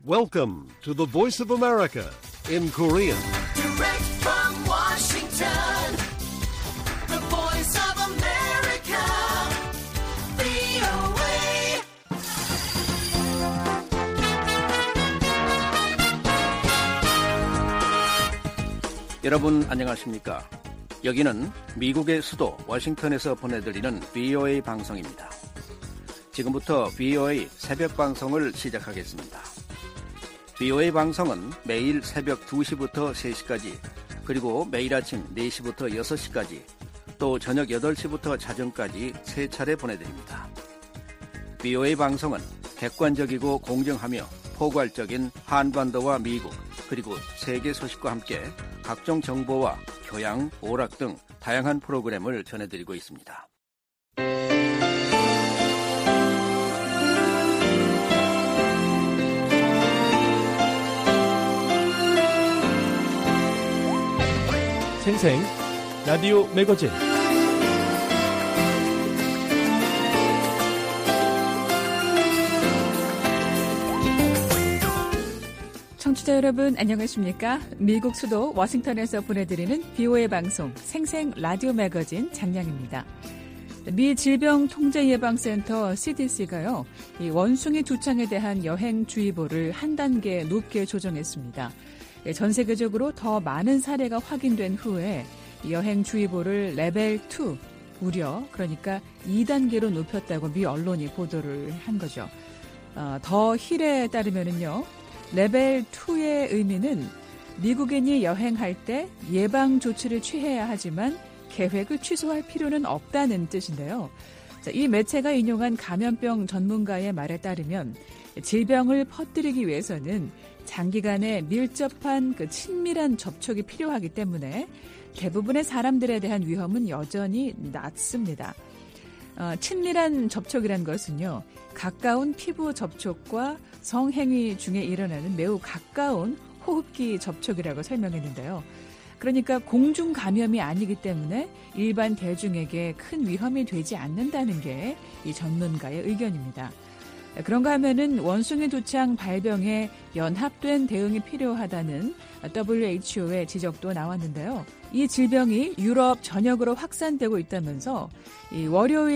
Welcome to the Voice of America in Korean. Direct from Washington, the Voice of America, VOA. 여러분 안녕하십니까? 여기는 미국의 수도 워싱턴에서 보내드리는 VOA 방송입니다. 지금부터 VOA 새벽 방송을 시작하겠습니다. VOA 방송은 매일 새벽 2시부터 3시까지, 그리고 매일 아침 4시부터 6시까지, 또 저녁 8시부터 자정까지 3차례 보내드립니다. VOA 방송은 객관적이고 공정하며 포괄적인 한반도와 미국, 그리고 세계 소식과 함께 각종 정보와 교양, 오락 등 다양한 프로그램을 전해드리고 있습니다. 생생 라디오 매거진 청취자 여러분 안녕하십니까? 미국 수도 워싱턴에서 보내드리는 VOA 방송 생생 라디오 매거진 장량입니다. 미 질병통제예방센터 CDC가요, 이 원숭이 두창에 대한 여행주의보를 한 단계 높게 조정했습니다. 전 세계적으로 더 많은 사례가 확인된 후에 여행주의보를 레벨 2, 무려 그러니까 2단계로 높였다고 미 언론이 보도를 한 거죠. 더 힐에 따르면은요, 레벨 2의 의미는 미국인이 여행할 때 예방 조치를 취해야 하지만 계획을 취소할 필요는 없다는 뜻인데요. 이 매체가 인용한 감염병 전문가의 말에 따르면 질병을 퍼뜨리기 위해서는 장기간의 밀접한 친밀한 접촉이 필요하기 때문에 대부분의 사람들에 대한 위험은 여전히 낮습니다. 친밀한 접촉이란 것은요, 가까운 피부 접촉과 성행위 중에 일어나는 매우 가까운 호흡기 접촉이라고 설명했는데요. 그러니까 공중 감염이 아니기 때문에 일반 대중에게 큰 위험이 되지 않는다는 게 이 전문가의 의견입니다. 그런가 하면은 원숭이 두창 발병에 연합된 대응이 필요하다는 WHO의 지적도 나왔는데요. 이 질병이 유럽 전역으로 확산되고 있다면서 이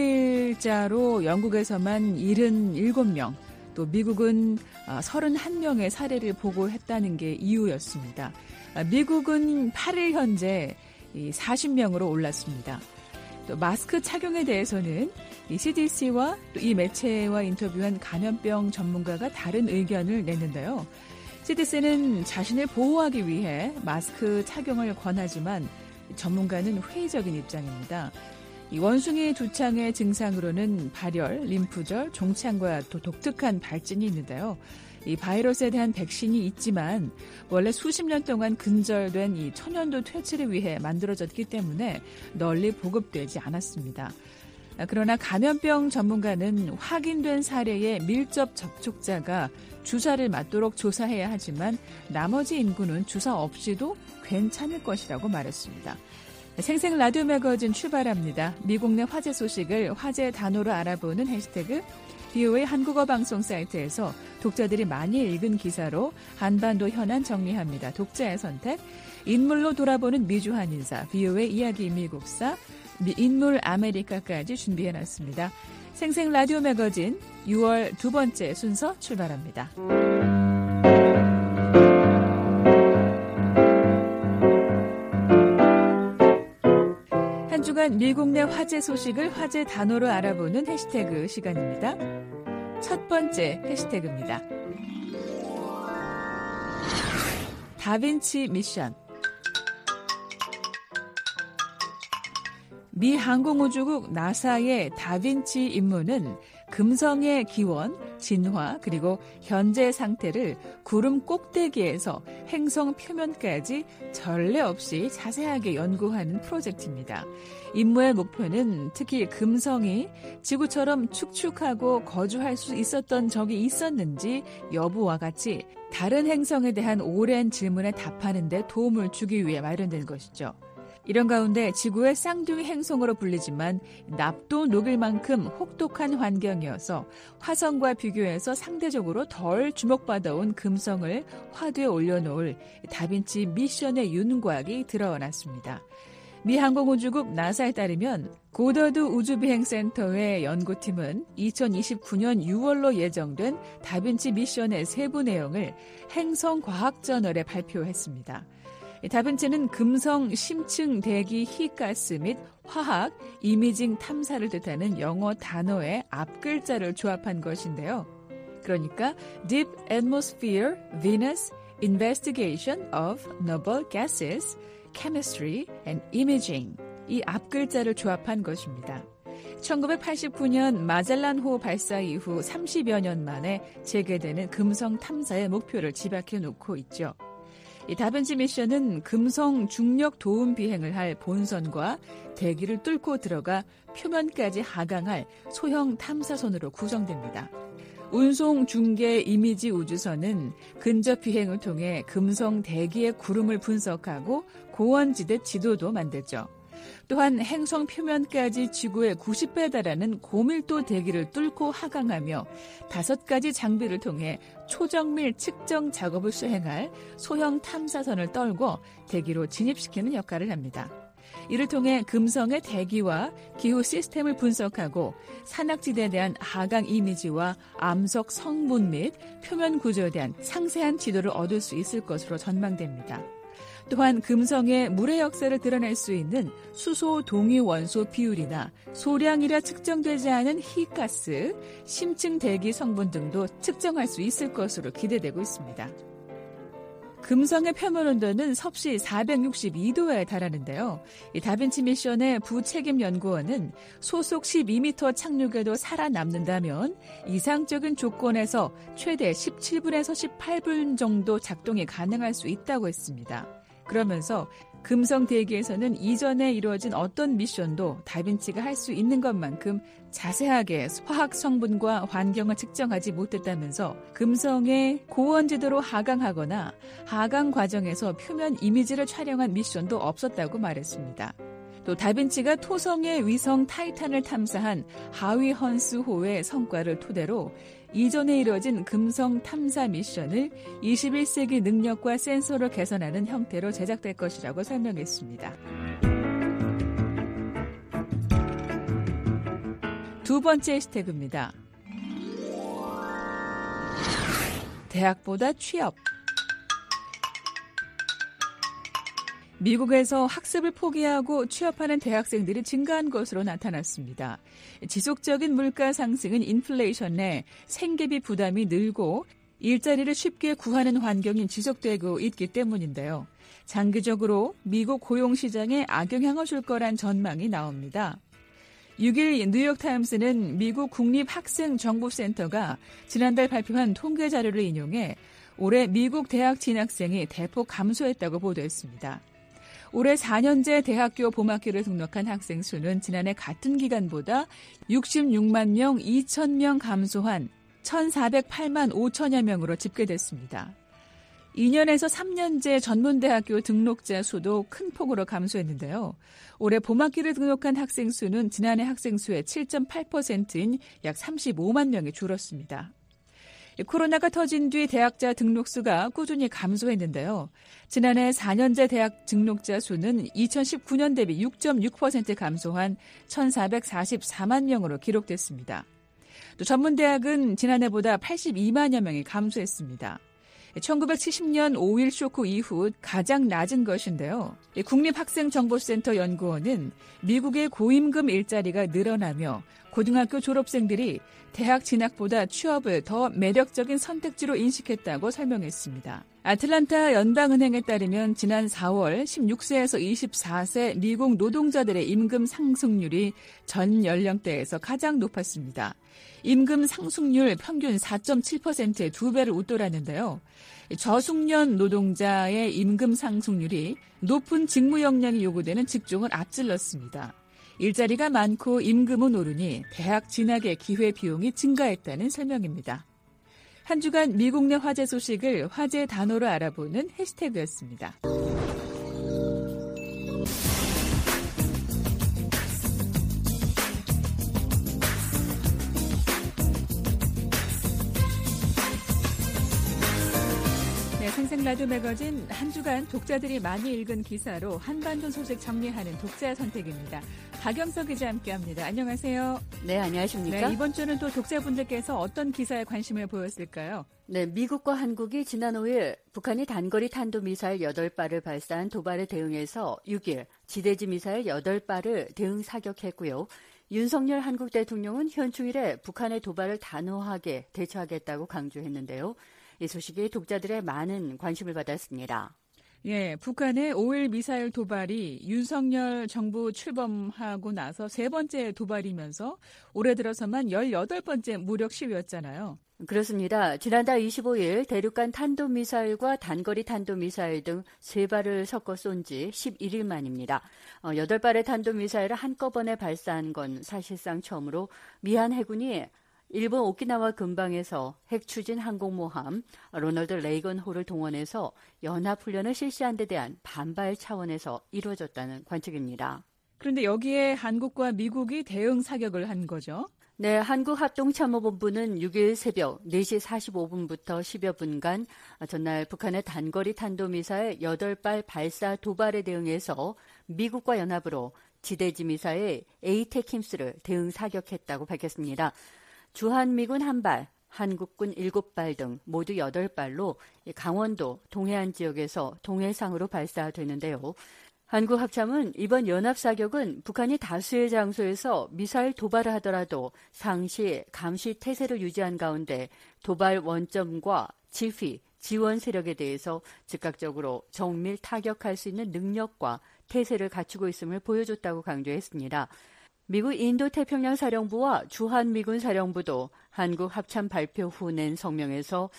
월요일자로 영국에서만 77명, 또 미국은 31명의 사례를 보고했다는 게 이유였습니다. 미국은 8일 현재 40명으로 올랐습니다. 또 마스크 착용에 대해서는 이 CDC와 또 이 매체와 인터뷰한 감염병 전문가가 다른 의견을 냈는데요. CDC는 자신을 보호하기 위해 마스크 착용을 권하지만 전문가는 회의적인 입장입니다. 이 원숭이 두창의 증상으로는 발열, 림프절, 종창과 또 독특한 발진이 있는데요. 이 바이러스에 대한 백신이 있지만 원래 수십 년 동안 근절된 이 천연두 퇴치를 위해 만들어졌기 때문에 널리 보급되지 않았습니다. 그러나 감염병 전문가는 확인된 사례의 밀접 접촉자가 주사를 맞도록 조사해야 하지만 나머지 인구는 주사 없이도 괜찮을 것이라고 말했습니다. 생생 라디오 매거진 출발합니다. 미국 내 화제 소식을 화제 단어로 알아보는 해시태그 VOA 한국어 방송 사이트에서 독자들이 많이 읽은 기사로 한반도 현안 정리합니다. 독자의 선택, 인물로 돌아보는 미주한 인사, VOA 이야기 미국사, 인물 아메리카까지 준비해놨습니다. 생생 라디오 매거진 6월 두 번째 순서 출발합니다. 한 주간 미국 내 화제 소식을 화제 단어로 알아보는 해시태그 시간입니다. 첫 번째 해시태그입니다. 다빈치 미션. 미 항공우주국 나사의 다빈치 임무는 금성의 기원, 진화, 그리고 현재 상태를 구름 꼭대기에서 행성 표면까지 전례 없이 자세하게 연구하는 프로젝트입니다. 임무의 목표는 특히 금성이 지구처럼 축축하고 거주할 수 있었던 적이 있었는지 여부와 같이 다른 행성에 대한 오랜 질문에 답하는 데 도움을 주기 위해 마련된 것이죠. 이런 가운데 지구의 쌍둥이 행성으로 불리지만 납도 녹일 만큼 혹독한 환경이어서 화성과 비교해서 상대적으로 덜 주목받아온 금성을 화두에 올려놓을 다빈치 미션의 윤곽이 드러났습니다. 미 항공우주국 나사에 따르면 고더드 우주비행센터의 연구팀은 2029년 6월로 예정된 다빈치 미션의 세부 내용을 행성과학저널에 발표했습니다. 다빈치는 금성 심층 대기 희가스 및 화학, 이미징 탐사를 뜻하는 영어 단어의 앞글자를 조합한 것인데요. 그러니까 Deep Atmosphere Venus Investigation of Noble Gases, Chemistry and Imaging, 이 앞글자를 조합한 것입니다. 1989년 마젤란호 발사 이후 30여 년 만에 재개되는 금성 탐사의 목표를 집약해 놓고 있죠. 이 다빈치 미션은 금성 중력 도움 비행을 할 본선과 대기를 뚫고 들어가 표면까지 하강할 소형 탐사선으로 구성됩니다. 운송 중계 이미지 우주선은 근접 비행을 통해 금성 대기의 구름을 분석하고 고원지대 지도도 만들죠. 또한 행성 표면까지 지구의 90배에 달하는 고밀도 대기를 뚫고 하강하며 5가지 장비를 통해 초정밀 측정 작업을 수행할 소형 탐사선을 떨고 대기로 진입시키는 역할을 합니다. 이를 통해 금성의 대기와 기후 시스템을 분석하고 산악지대에 대한 하강 이미지와 암석 성분 및 표면 구조에 대한 상세한 지도를 얻을 수 있을 것으로 전망됩니다. 또한 금성의 물의 역사를 드러낼 수 있는 수소 동위 원소 비율이나 소량이라 측정되지 않은 희가스, 심층 대기 성분 등도 측정할 수 있을 것으로 기대되고 있습니다. 금성의 표면 온도는 섭씨 462도에 달하는데요. 이 다빈치 미션의 부책임 연구원은 소속 12m 착륙에도 살아남는다면 이상적인 조건에서 최대 17분에서 18분 정도 작동이 가능할 수 있다고 했습니다. 그러면서 금성 대기에서는 이전에 이루어진 어떤 미션도 다빈치가 할 수 있는 것만큼 자세하게 화학 성분과 환경을 측정하지 못했다면서 금성의 고원지대로 하강하거나 하강 과정에서 표면 이미지를 촬영한 미션도 없었다고 말했습니다. 또 다빈치가 토성의 위성 타이탄을 탐사한 하위 헌스호의 성과를 토대로 이전에 이뤄진 금성 탐사 미션을 21세기 능력과 센서를 개선하는 형태로 제작될 것이라고 설명했습니다. 두 번째 해시태그입니다. 대학보다 취업. 미국에서 학습을 포기하고 취업하는 대학생들이 증가한 것으로 나타났습니다. 지속적인 물가 상승은 인플레이션에 생계비 부담이 늘고 일자리를 쉽게 구하는 환경이 지속되고 있기 때문인데요. 장기적으로 미국 고용시장에 악영향을 줄 거란 전망이 나옵니다. 6일 뉴욕타임스는 미국 국립학생정보센터가 지난달 발표한 통계 자료를 인용해 올해 미국 대학 진학생이 대폭 감소했다고 보도했습니다. 올해 4년제 대학교 봄학기를 등록한 학생 수는 지난해 같은 기간보다 66만 명 2천 명 감소한 1,408만 5천여 명으로 집계됐습니다. 2년에서 3년제 전문대학교 등록자 수도 큰 폭으로 감소했는데요. 올해 봄학기를 등록한 학생 수는 지난해 학생 수의 7.8%인 약 35만 명이 줄었습니다. 코로나가 터진 뒤 대학자 등록수가 꾸준히 감소했는데요. 지난해 4년제 대학 등록자 수는 2019년 대비 6.6% 감소한 1,444만 명으로 기록됐습니다. 또 전문대학은 지난해보다 82만여 명이 감소했습니다. 1970년 5.1 쇼크 이후 가장 낮은 것인데요. 국립학생정보센터 연구원은 미국의 고임금 일자리가 늘어나며 고등학교 졸업생들이 대학 진학보다 취업을 더 매력적인 선택지로 인식했다고 설명했습니다. 아틀란타 연방은행에 따르면 지난 4월 16세에서 24세 미국 노동자들의 임금 상승률이 전 연령대에서 가장 높았습니다. 임금 상승률 평균 4.7%의 2배를 웃돌았는데요. 저숙련 노동자의 임금 상승률이 높은 직무 역량이 요구되는 직종을 앞질렀습니다. 일자리가 많고 임금은 오르니 대학 진학의 기회 비용이 증가했다는 설명입니다. 한 주간 미국 내 화제 소식을 화제 단어로 알아보는 해시태그였습니다. 생생 라디오 매거진 한 주간 독자들이 많이 읽은 기사로 한반도 소식 정리하는 독자 선택입니다. 박영석 기자 함께합니다. 안녕하세요. 네, 안녕하십니까? 네, 이번 주는 또 독자분들께서 어떤 기사에 관심을 보였을까요? 네, 미국과 한국이 지난 5일 북한이 단거리 탄도미사일 8발을 발사한 도발에 대응해서 6일 지대지 미사일 8발을 대응 사격했고요. 윤석열 한국 대통령은 현충일에 북한의 도발을 단호하게 대처하겠다고 강조했는데요. 이 소식이 독자들의 많은 관심을 받았습니다. 예, 북한의 5일 미사일 도발이 윤석열 정부 출범하고 나서 세 번째 도발이면서 올해 들어서만 18번째 무력 시위였잖아요. 그렇습니다. 지난달 25일 대륙간 탄도미사일과 단거리 탄도미사일 등 3발을 섞어 쏜 지 11일 만입니다. 8발의 탄도미사일을 한꺼번에 발사한 건 사실상 처음으로 미한 해군이 일본 오키나와 근방에서 핵추진 항공모함 로널드 레이건 호를 동원해서 연합훈련을 실시한 데 대한 반발 차원에서 이루어졌다는 관측입니다. 그런데 여기에 한국과 미국이 대응 사격을 한 거죠? 네, 한국합동참모본부는 6일 새벽 4시 45분부터 10여 분간 전날 북한의 단거리 탄도미사일 8발 발사 도발에 대응해서 미국과 연합으로 지대지 미사일 에이테킴스를 대응 사격했다고 밝혔습니다. 주한미군 1발, 한국군 7발 등 모두 8발로 강원도 동해안 지역에서 동해상으로 발사되는데요. 한국합참은 이번 연합사격은 북한이 다수의 장소에서 미사일 도발을 하더라도 상시, 감시 태세를 유지한 가운데 도발 원점과 지휘, 지원 세력에 대해서 즉각적으로 정밀 타격할 수 있는 능력과 태세를 갖추고 있음을 보여줬다고 강조했습니다. 미국 인도태평양 사령부와 주한미군 사령부도 한국 합참 발표 후 낸 성명에서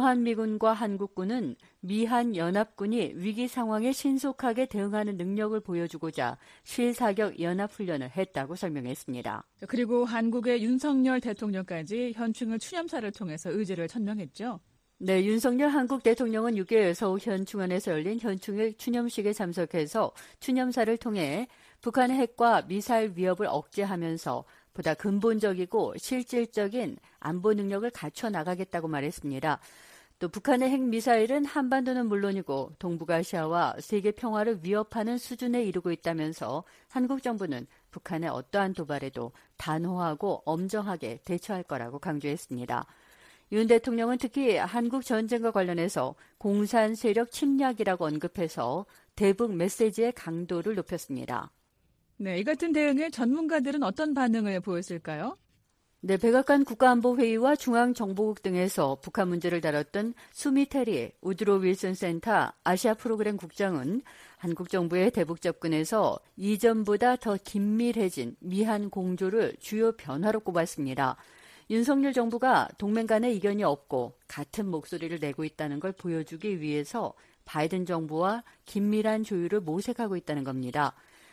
주한미군과 한국군은 미한 연합군이 위기 상황에 신속하게 대응하는 능력을 보여주고자 실사격 연합훈련을 했다고 설명했습니다. 그리고 한국의 윤석열 대통령까지 현충일 추념사를 통해서 의지를 천명했죠. 네, 윤석열 한국 대통령은 6일 서울 현충원에서 열린 현충일 추념식에 참석해서 추념사를 통해 북한의 핵과 미사일 위협을 억제하면서 보다 근본적이고 실질적인 안보 능력을 갖춰 나가겠다고 말했습니다. 또 북한의 핵미사일은 한반도는 물론이고 동북아시아와 세계 평화를 위협하는 수준에 이르고 있다면서 한국 정부는 북한의 어떠한 도발에도 단호하고 엄정하게 대처할 거라고 강조했습니다. 윤 대통령은 특히 한국 전쟁과 관련해서 공산 세력 침략이라고 언급해서 대북 메시지의 강도를 높였습니다. 네, 이 같은 대응에 전문가들은 어떤 반응을 보였을까요? 네, 백악관 국가안보회의와 중앙정보국 등에서 북한 문제를 다뤘던 수미테리 우드로 윌슨 센터 아시아 프로그램 국장은 한국 정부의 대북 접근에서 이전보다 더 긴밀해진 미한 공조를 주요 변화로 꼽았습니다. 윤석열 정부가 동맹 간의 이견이 없고 같은 목소리를 내고 있다는 걸 보여주기 위해서 바이든 정부와 긴밀한 조율을 모색하고 있다는 겁니다.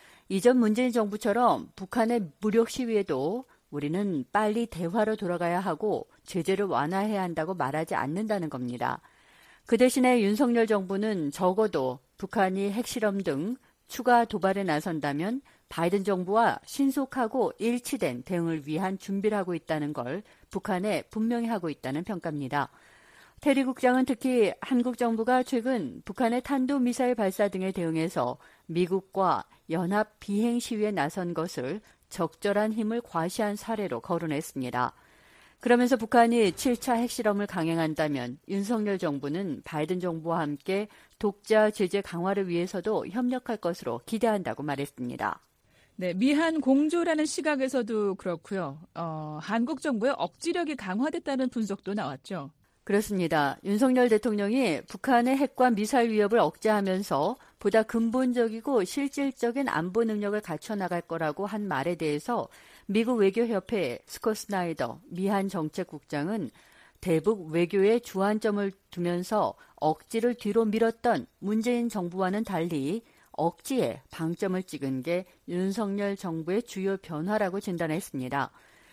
이전 문재인 정부처럼 북한의 무력 시위에도 우리는 빨리 대화로 돌아가야 하고 제재를 완화해야 한다고 말하지 않는다는 겁니다. 그 대신에 윤석열 정부는 적어도 북한이 핵실험 등 추가 도발에 나선다면 바이든 정부와 신속하고 일치된 대응을 위한 준비를 하고 있다는 걸 북한에 분명히 하고 있다는 평가입니다. 테리 국장은 특히 한국 정부가 최근 북한의 탄도미사일 발사 등에 대응해서 미국과 연합 비행 시위에 나선 것을 적절한 힘을 과시한 사례로 거론했습니다. 그러면서 북한이 7차 핵실험을 강행한다면 윤석열 정부는 바이든 정부와 함께 독자 제재 강화를 위해서도 협력할 것으로 기대한다고 말했습니다. 네, 미한 공조라는 시각에서도 그렇고요. 한국 정부의 억지력이 강화됐다는 분석도 나왔죠. 그렇습니다. 윤석열 대통령이 북한의 핵과 미사일 위협을 억제하면서 보다 근본적이고 실질적인 안보 능력을 갖춰나갈 거라고 한 말에 대해서 미국 외교협회 스콧 스나이더 미한 정책국장은 대북 외교에 주안점을 두면서 억지를 뒤로 밀었던 문재인 정부와는 달리 억지에 방점을 찍은 게 윤석열 정부의 주요 변화라고 진단했습니다.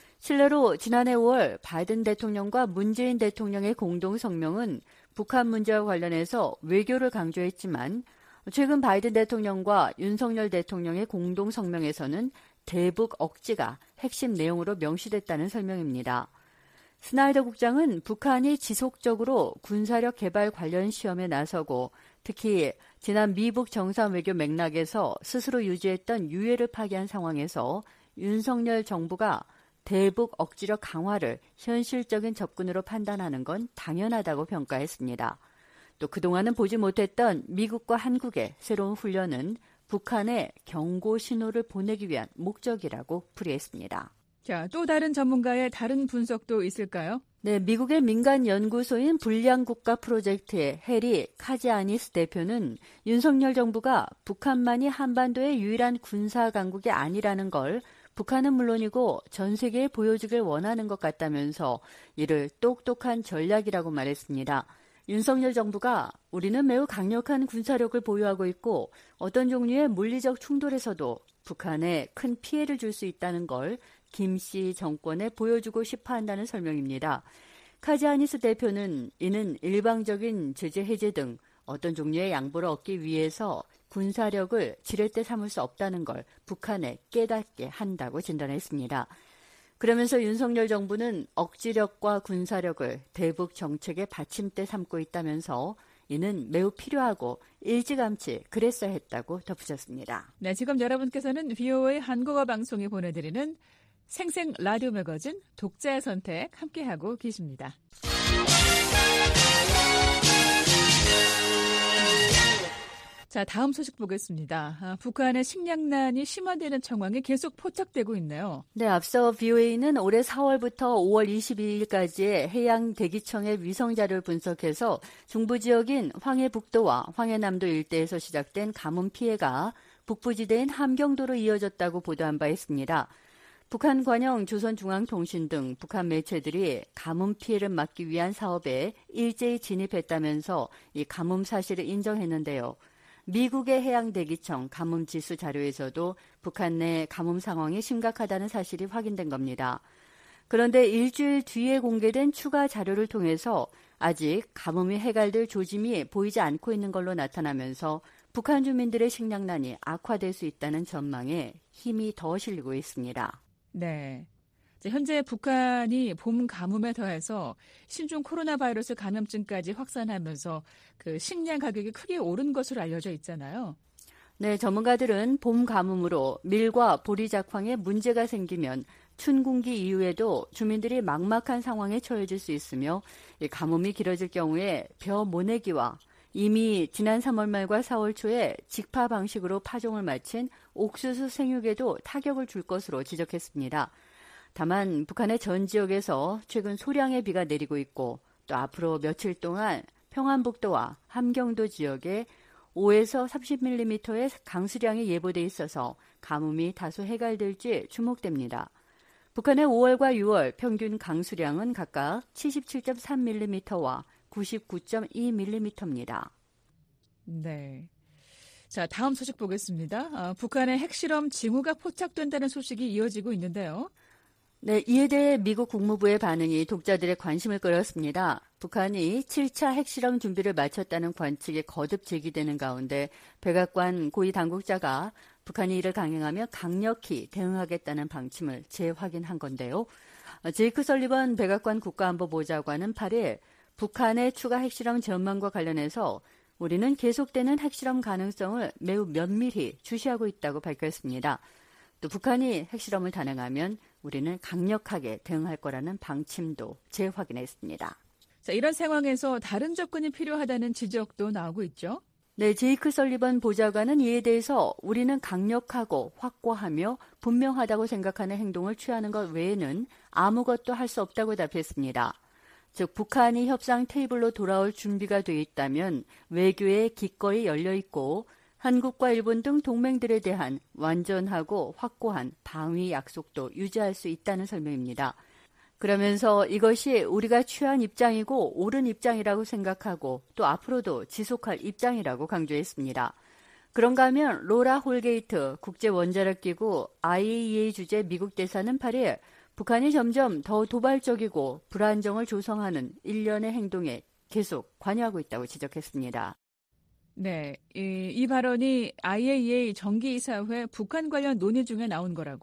실례로 지난해 5월 바이든 대통령과 문재인 대통령의 공동 성명은 북한 문제와 관련해서 외교를 강조했지만 최근 바이든 대통령과 윤석열 대통령의 공동 성명에서는 대북 억지가 핵심 내용으로 명시됐다는 설명입니다. 스나이더 국장은 북한이 지속적으로 군사력 개발 관련 시험에 나서고 특히 지난 미북 정상 외교 맥락에서 스스로 유지했던 유예를 파기한 상황에서 윤석열 정부가 대북 억지력 강화를 현실적인 접근으로 판단하는 건 당연하다고 평가했습니다. 또 그동안은 보지 못했던 미국과 한국의 새로운 훈련은 북한에 경고 신호를 보내기 위한 목적이라고 풀이했습니다. 자, 또 다른 전문가의 다른 분석도 있을까요? 네, 미국의 민간 연구소인 불량국가 프로젝트의 해리 카지아니스 대표는 윤석열 정부가 북한만이 한반도의 유일한 군사 강국이 아니라는 걸 북한은 물론이고 전 세계에 보여주길 원하는 것 같다면서 이를 똑똑한 전략이라고 말했습니다. 윤석열 정부가 우리는 매우 강력한 군사력을 보유하고 있고 어떤 종류의 물리적 충돌에서도 북한에 큰 피해를 줄 수 있다는 걸 김씨 정권에 보여주고 싶어 한다는 설명입니다. 카지아니스 대표는 이는 일방적인 제재 해제 등 어떤 종류의 양보를 얻기 위해서 군사력을 지렛대 삼을 수 없다는 걸 북한에 깨닫게 한다고 진단했습니다. 그러면서 윤석열 정부는 억지력과 군사력을 대북 정책의 받침대 삼고 있다면서 이는 매우 필요하고 일찌감치 그랬어야 했다고 덧붙였습니다. 네, 지금 여러분께서는 VOA 한국어 방송이 보내드리는 생생 라디오 매거진 독자의 선택 함께하고 계십니다. 자, 다음 소식 보겠습니다. 북한의 식량난이 심화되는 정황이 계속 포착되고 있네요. 네, 앞서 VOA는 올해 4월부터 5월 22일까지의 해양대기청의 위성자료를 분석해서 중부 지역인 황해북도와 황해남도 일대에서 시작된 가뭄 피해가 북부지대인 함경도로 이어졌다고 보도한 바 있습니다. 북한 관영 조선중앙통신 등 북한 매체들이 가뭄 피해를 막기 위한 사업에 일제히 진입했다면서 이 가뭄 사실을 인정했는데요. 미국의 해양대기청 가뭄지수 자료에서도 북한 내 가뭄 상황이 심각하다는 사실이 확인된 겁니다. 그런데 일주일 뒤에 공개된 추가 자료를 통해서 아직 가뭄이 해갈될 조짐이 보이지 않고 있는 걸로 나타나면서 북한 주민들의 식량난이 악화될 수 있다는 전망에 힘이 더 실리고 있습니다. 네. 현재 북한이 봄 가뭄에 더해서 신종 코로나 바이러스 감염증까지 확산하면서 그 식량 가격이 크게 오른 것으로 알려져 있잖아요. 네, 전문가들은 봄 가뭄으로 밀과 보리 작황에 문제가 생기면 춘궁기 이후에도 주민들이 막막한 상황에 처해질 수 있으며 이 가뭄이 길어질 경우에 벼 모내기와 이미 지난 3월 말과 4월 초에 직파 방식으로 파종을 마친 옥수수 생육에도 타격을 줄 것으로 지적했습니다. 다만 북한의 전 지역에서 최근 소량의 비가 내리고 있고 또 앞으로 며칠 동안 평안북도와 함경도 지역에 5에서 30mm의 강수량이 예보돼 있어서 가뭄이 다소 해갈될지 주목됩니다. 북한의 5월과 6월 평균 강수량은 각각 77.3mm와 99.2mm입니다. 네. 자, 다음 소식 보겠습니다. 북한의 핵실험 징후가 포착된다는 소식이 이어지고 있는데요. 네, 이에 대해 미국 국무부의 반응이 독자들의 관심을 끌었습니다. 북한이 7차 핵실험 준비를 마쳤다는 관측이 거듭 제기되는 가운데 백악관 고위 당국자가 북한이 이를 강행하며 강력히 대응하겠다는 방침을 재확인한 건데요. 제이크 설리번 백악관 국가안보보좌관은 8일 북한의 추가 핵실험 전망과 관련해서 우리는 계속되는 핵실험 가능성을 매우 면밀히 주시하고 있다고 밝혔습니다. 또 북한이 핵실험을 단행하면 우리는 강력하게 대응할 거라는 방침도 재확인했습니다. 자, 이런 상황에서 다른 접근이 필요하다는 지적도 나오고 있죠. 네, 제이크 설리번 보좌관은 이에 대해서 우리는 강력하고 확고하며 분명하다고 생각하는 행동을 취하는 것 외에는 아무것도 할 수 없다고 답했습니다. 즉 북한이 협상 테이블로 돌아올 준비가 돼 있다면 외교에 기꺼이 열려 있고 한국과 일본 등 동맹들에 대한 완전하고 확고한 방위 약속도 유지할 수 있다는 설명입니다. 그러면서 이것이 우리가 취한 입장이고 옳은 입장이라고 생각하고 또 앞으로도 지속할 입장이라고 강조했습니다. 그런가 하면 로라 홀게이트 국제원자력기구 IAEA 주재 미국 대사는 8일 북한이 점점 더 도발적이고 불안정을 조성하는 일련의 행동에 계속 관여하고 있다고 지적했습니다. 네, 이 발언이 IAEA 정기이사회 북한 관련 논의 중에 나온 거라고요.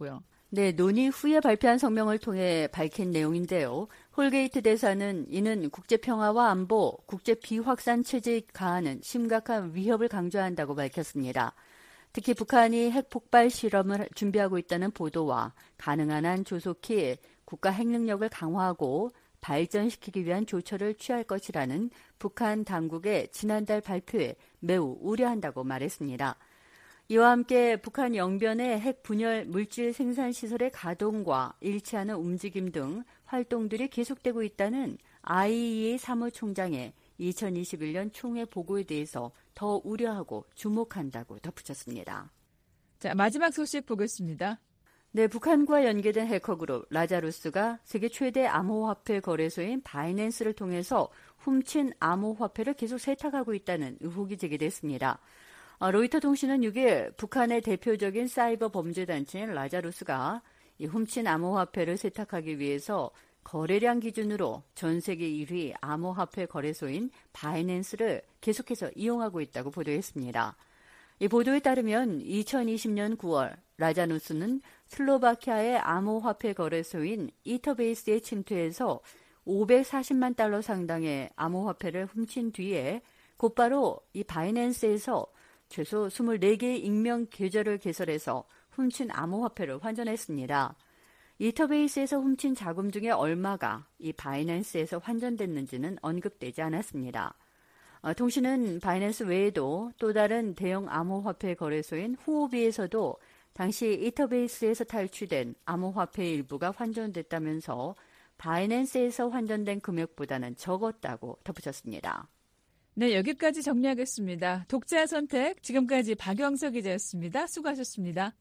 네, 논의 후에 발표한 성명을 통해 밝힌 내용인데요. 홀게이트 대사는 이는 국제평화와 안보, 국제 비확산 체제 가하는 심각한 위협을 강조한다고 밝혔습니다. 특히 북한이 핵폭발 실험을 준비하고 있다는 보도와 가능한 한 조속히 국가 핵능력을 강화하고 발전시키기 위한 조처를 취할 것이라는 북한 당국의 지난달 발표에 매우 우려한다고 말했습니다. 이와 함께 북한 영변의 핵 분열 물질 생산 시설의 가동과 일치하는 움직임 등 활동들이 계속되고 있다는 IAEA 사무총장의 2021년 총회 보고에 대해서 더 우려하고 주목한다고 덧붙였습니다. 자, 마지막 소식 보겠습니다. 네, 북한과 연계된 해커그룹 라자루스가 세계 최대 암호화폐 거래소인 바이낸스를 통해서 훔친 암호화폐를 계속 세탁하고 있다는 의혹이 제기됐습니다. 로이터 통신은 6일 북한의 대표적인 사이버 범죄 단체인 라자루스가 이 훔친 암호화폐를 세탁하기 위해서 거래량 기준으로 전 세계 1위 암호화폐 거래소인 바이낸스를 계속해서 이용하고 있다고 보도했습니다. 이 보도에 따르면 2020년 9월 라자루스는 슬로바키아의 암호화폐 거래소인 이터베이스에 침투해서 540만 달러 상당의 암호화폐를 훔친 뒤에 곧바로 이 바이낸스에서 최소 24개의 익명 계좌를 개설해서 훔친 암호화폐를 환전했습니다. 이터베이스에서 훔친 자금 중에 얼마가 이 바이낸스에서 환전됐는지는 언급되지 않았습니다. 통신은 바이낸스 외에도 또 다른 대형 암호화폐 거래소인 후오비에서도 당시 이터베이스에서 탈취된 암호화폐의 일부가 환전됐다면서 바이낸스에서 환전된 금액보다는 적었다고 덧붙였습니다. 네, 여기까지 정리하겠습니다. 독자 선택, 지금까지 박영석 기자였습니다. 수고하셨습니다.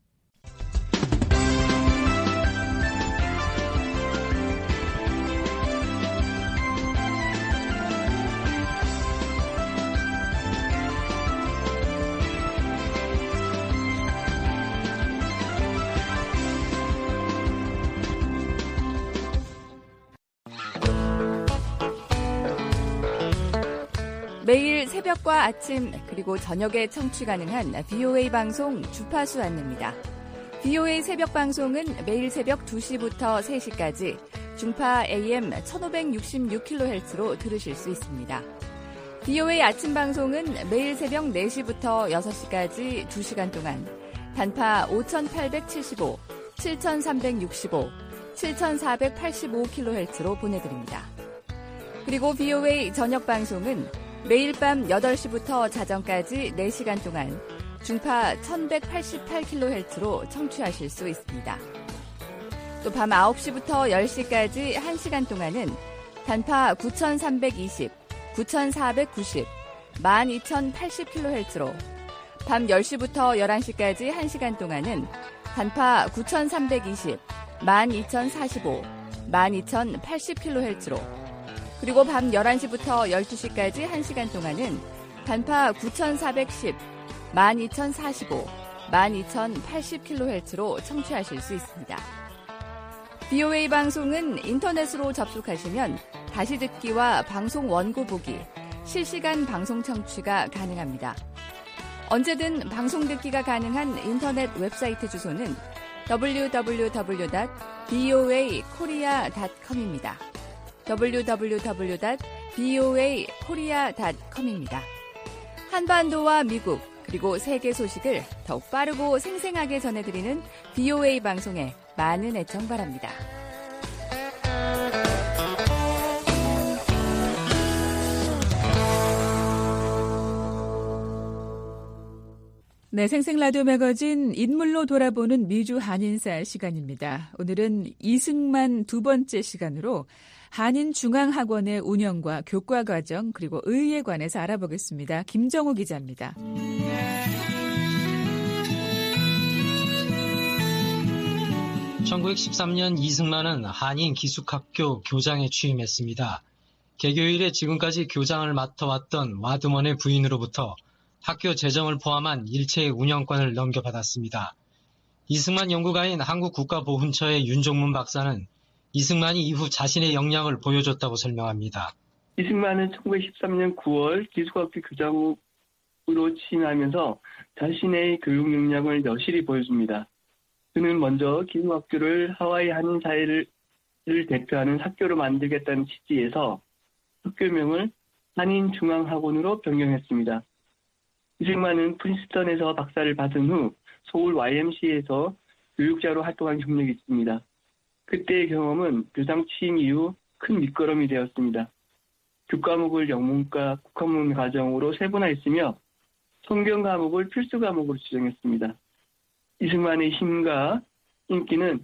매일 새벽과 아침 그리고 저녁에 청취 가능한 VOA 방송 주파수 안내입니다. VOA 새벽 방송은 매일 새벽 2시부터 3시까지 중파 AM 1566kHz로 들으실 수 있습니다. VOA 아침 방송은 매일 새벽 4시부터 6시까지 2시간 동안 단파 5875, 7365, 7485kHz로 보내드립니다. 그리고 VOA 저녁 방송은 매일 밤 8시부터 자정까지 4시간 동안 중파 1188kHz로 청취하실 수 있습니다. 또 밤 9시부터 10시까지 1시간 동안은 단파 9320, 9490, 12080kHz로 밤 10시부터 11시까지 1시간 동안은 단파 9320, 12045, 12080kHz로 그리고 밤 11시부터 12시까지 1시간 동안은 단파 9410, 12045, 12080kHz로 청취하실 수 있습니다. VOA 방송은 인터넷으로 접속하시면 다시 듣기와 방송 원고 보기, 실시간 방송 청취가 가능합니다. 언제든 방송 듣기가 가능한 인터넷 웹사이트 주소는 www.voakorea.com입니다. www.voakorea.com입니다. 한반도와 미국 그리고 세계 소식을 더욱 빠르고 생생하게 전해드리는 VOA 방송에 많은 애청 바랍니다. 네, 생생라디오 매거진 인물로 돌아보는 미주 한인사 시간입니다. 오늘은 이승만 두 번째 시간으로 한인중앙학원의 운영과 교과 과정 그리고 의의에 관해서 알아보겠습니다. 김정우 기자입니다. (1913년) 이승만은 한인기숙학교 교장에 취임했습니다. 개교 이래 지금까지 교장을 맡아왔던 와드먼의 부인으로부터 학교 재정을 포함한 일체의 운영권을 넘겨받았습니다. 이승만 연구가인 한국국가보훈처의 윤종문 박사는 이승만이 이후 자신의 역량을 보여줬다고 설명합니다. 이승만은 1913년 9월 기숙학교 교장으로 취임하면서 자신의 교육 역량을 여실히 보여줍니다. 그는 먼저 기숙학교를 하와이 한인 사회를 대표하는 학교로 만들겠다는 취지에서 학교명을 한인중앙학원으로 변경했습니다. 이승만은 프린스턴에서 박사를 받은 후 서울 YMCA에서 교육자로 활동한 경력이 있습니다. 그때의 경험은 교장 취임 이후 큰 밑거름이 되었습니다. 교과목을 영문과 국어문 과정으로 세분화했으며 성경 과목을 필수 과목으로 지정했습니다. 이승만의 힘과 인기는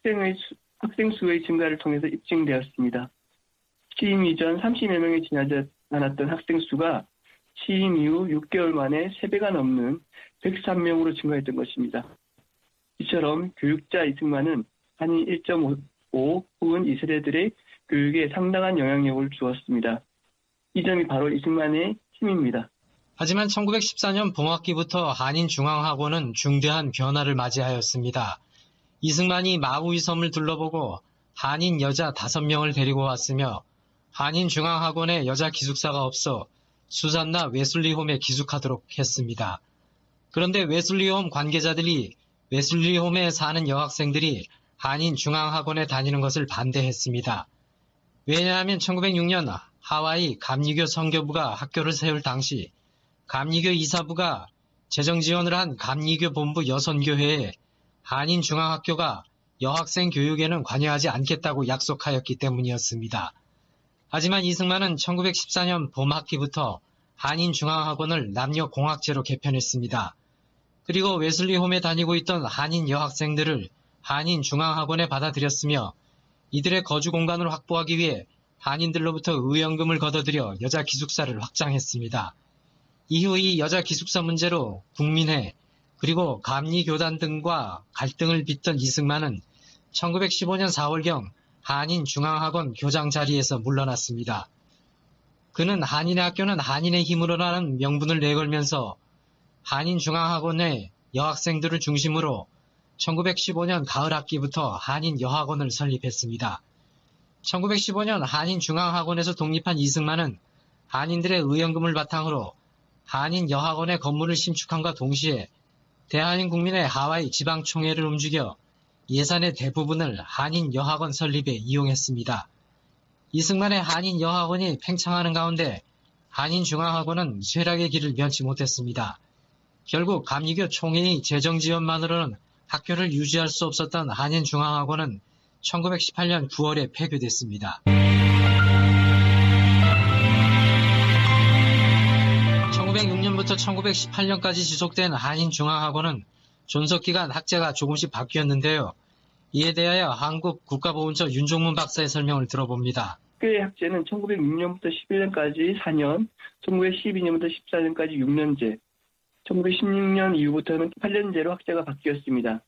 학생 수의 증가를 통해서 입증되었습니다. 취임 이전 30여 명이 지나지 않았던 학생 수가 취임 이후 6개월 만에 3배가 넘는 103명으로 증가했던 것입니다. 이처럼 교육자 이승만은 한인 1.5 혹은 2세대들의 교육에 상당한 영향력을 주었습니다. 이 점이 바로 이승만의 힘입니다. 하지만 1914년 봄학기부터 한인중앙학원은 중대한 변화를 맞이하였습니다. 이승만이 마우이 섬을 둘러보고 한인 여자 5명을 데리고 왔으며 한인중앙학원에 여자 기숙사가 없어 수잔나 웨슬리홈에 기숙하도록 했습니다. 그런데 웨슬리홈 관계자들이 웨슬리홈에 사는 여학생들이 한인중앙학원에 다니는 것을 반대했습니다. 왜냐하면 1906년 하와이 감리교 선교부가 학교를 세울 당시 감리교 이사부가 재정지원을 한 감리교 본부 여선교회에 한인중앙학교가 여학생 교육에는 관여하지 않겠다고 약속하였기 때문이었습니다. 하지만 이승만은 1914년 봄학기부터 한인중앙학원을 남녀공학제로 개편했습니다. 그리고 웨슬리홈에 다니고 있던 한인 여학생들을 한인중앙학원에 받아들였으며 이들의 거주 공간을 확보하기 위해 한인들로부터 의연금을 걷어들여 여자 기숙사를 확장했습니다. 이후 이 여자 기숙사 문제로 국민회 그리고 감리교단 등과 갈등을 빚던 이승만은 1915년 4월경 한인중앙학원 교장 자리에서 물러났습니다. 그는 한인의 학교는 한인의 힘으로라는 명분을 내걸면서 한인중앙학원의 여학생들을 중심으로 1915년 가을 학기부터 한인여학원을 설립했습니다. 1915년 한인중앙학원에서 독립한 이승만은 한인들의 의연금을 바탕으로 한인여학원의 건물을 신축함과 동시에 대한민국민의 하와이 지방총회를 움직여 예산의 대부분을 한인여학원 설립에 이용했습니다. 이승만의 한인여학원이 팽창하는 가운데 한인중앙학원은 쇠락의 길을 면치 못했습니다. 결국 감리교 총회의 재정 지원만으로는 학교를 유지할 수 없었던 한인중앙학원은 1918년 9월에 폐교됐습니다. 1906년부터 1918년까지 지속된 한인중앙학원은 존속기간 학제가 조금씩 바뀌었는데요. 이에 대하여 한국국가보훈처 윤종문 박사의 설명을 들어봅니다. 학교의 학제는 1906년부터 11년까지 4년, 1912년부터 14년까지 6년제, 1916년 이후부터는 8년제로 학제가 바뀌었습니다.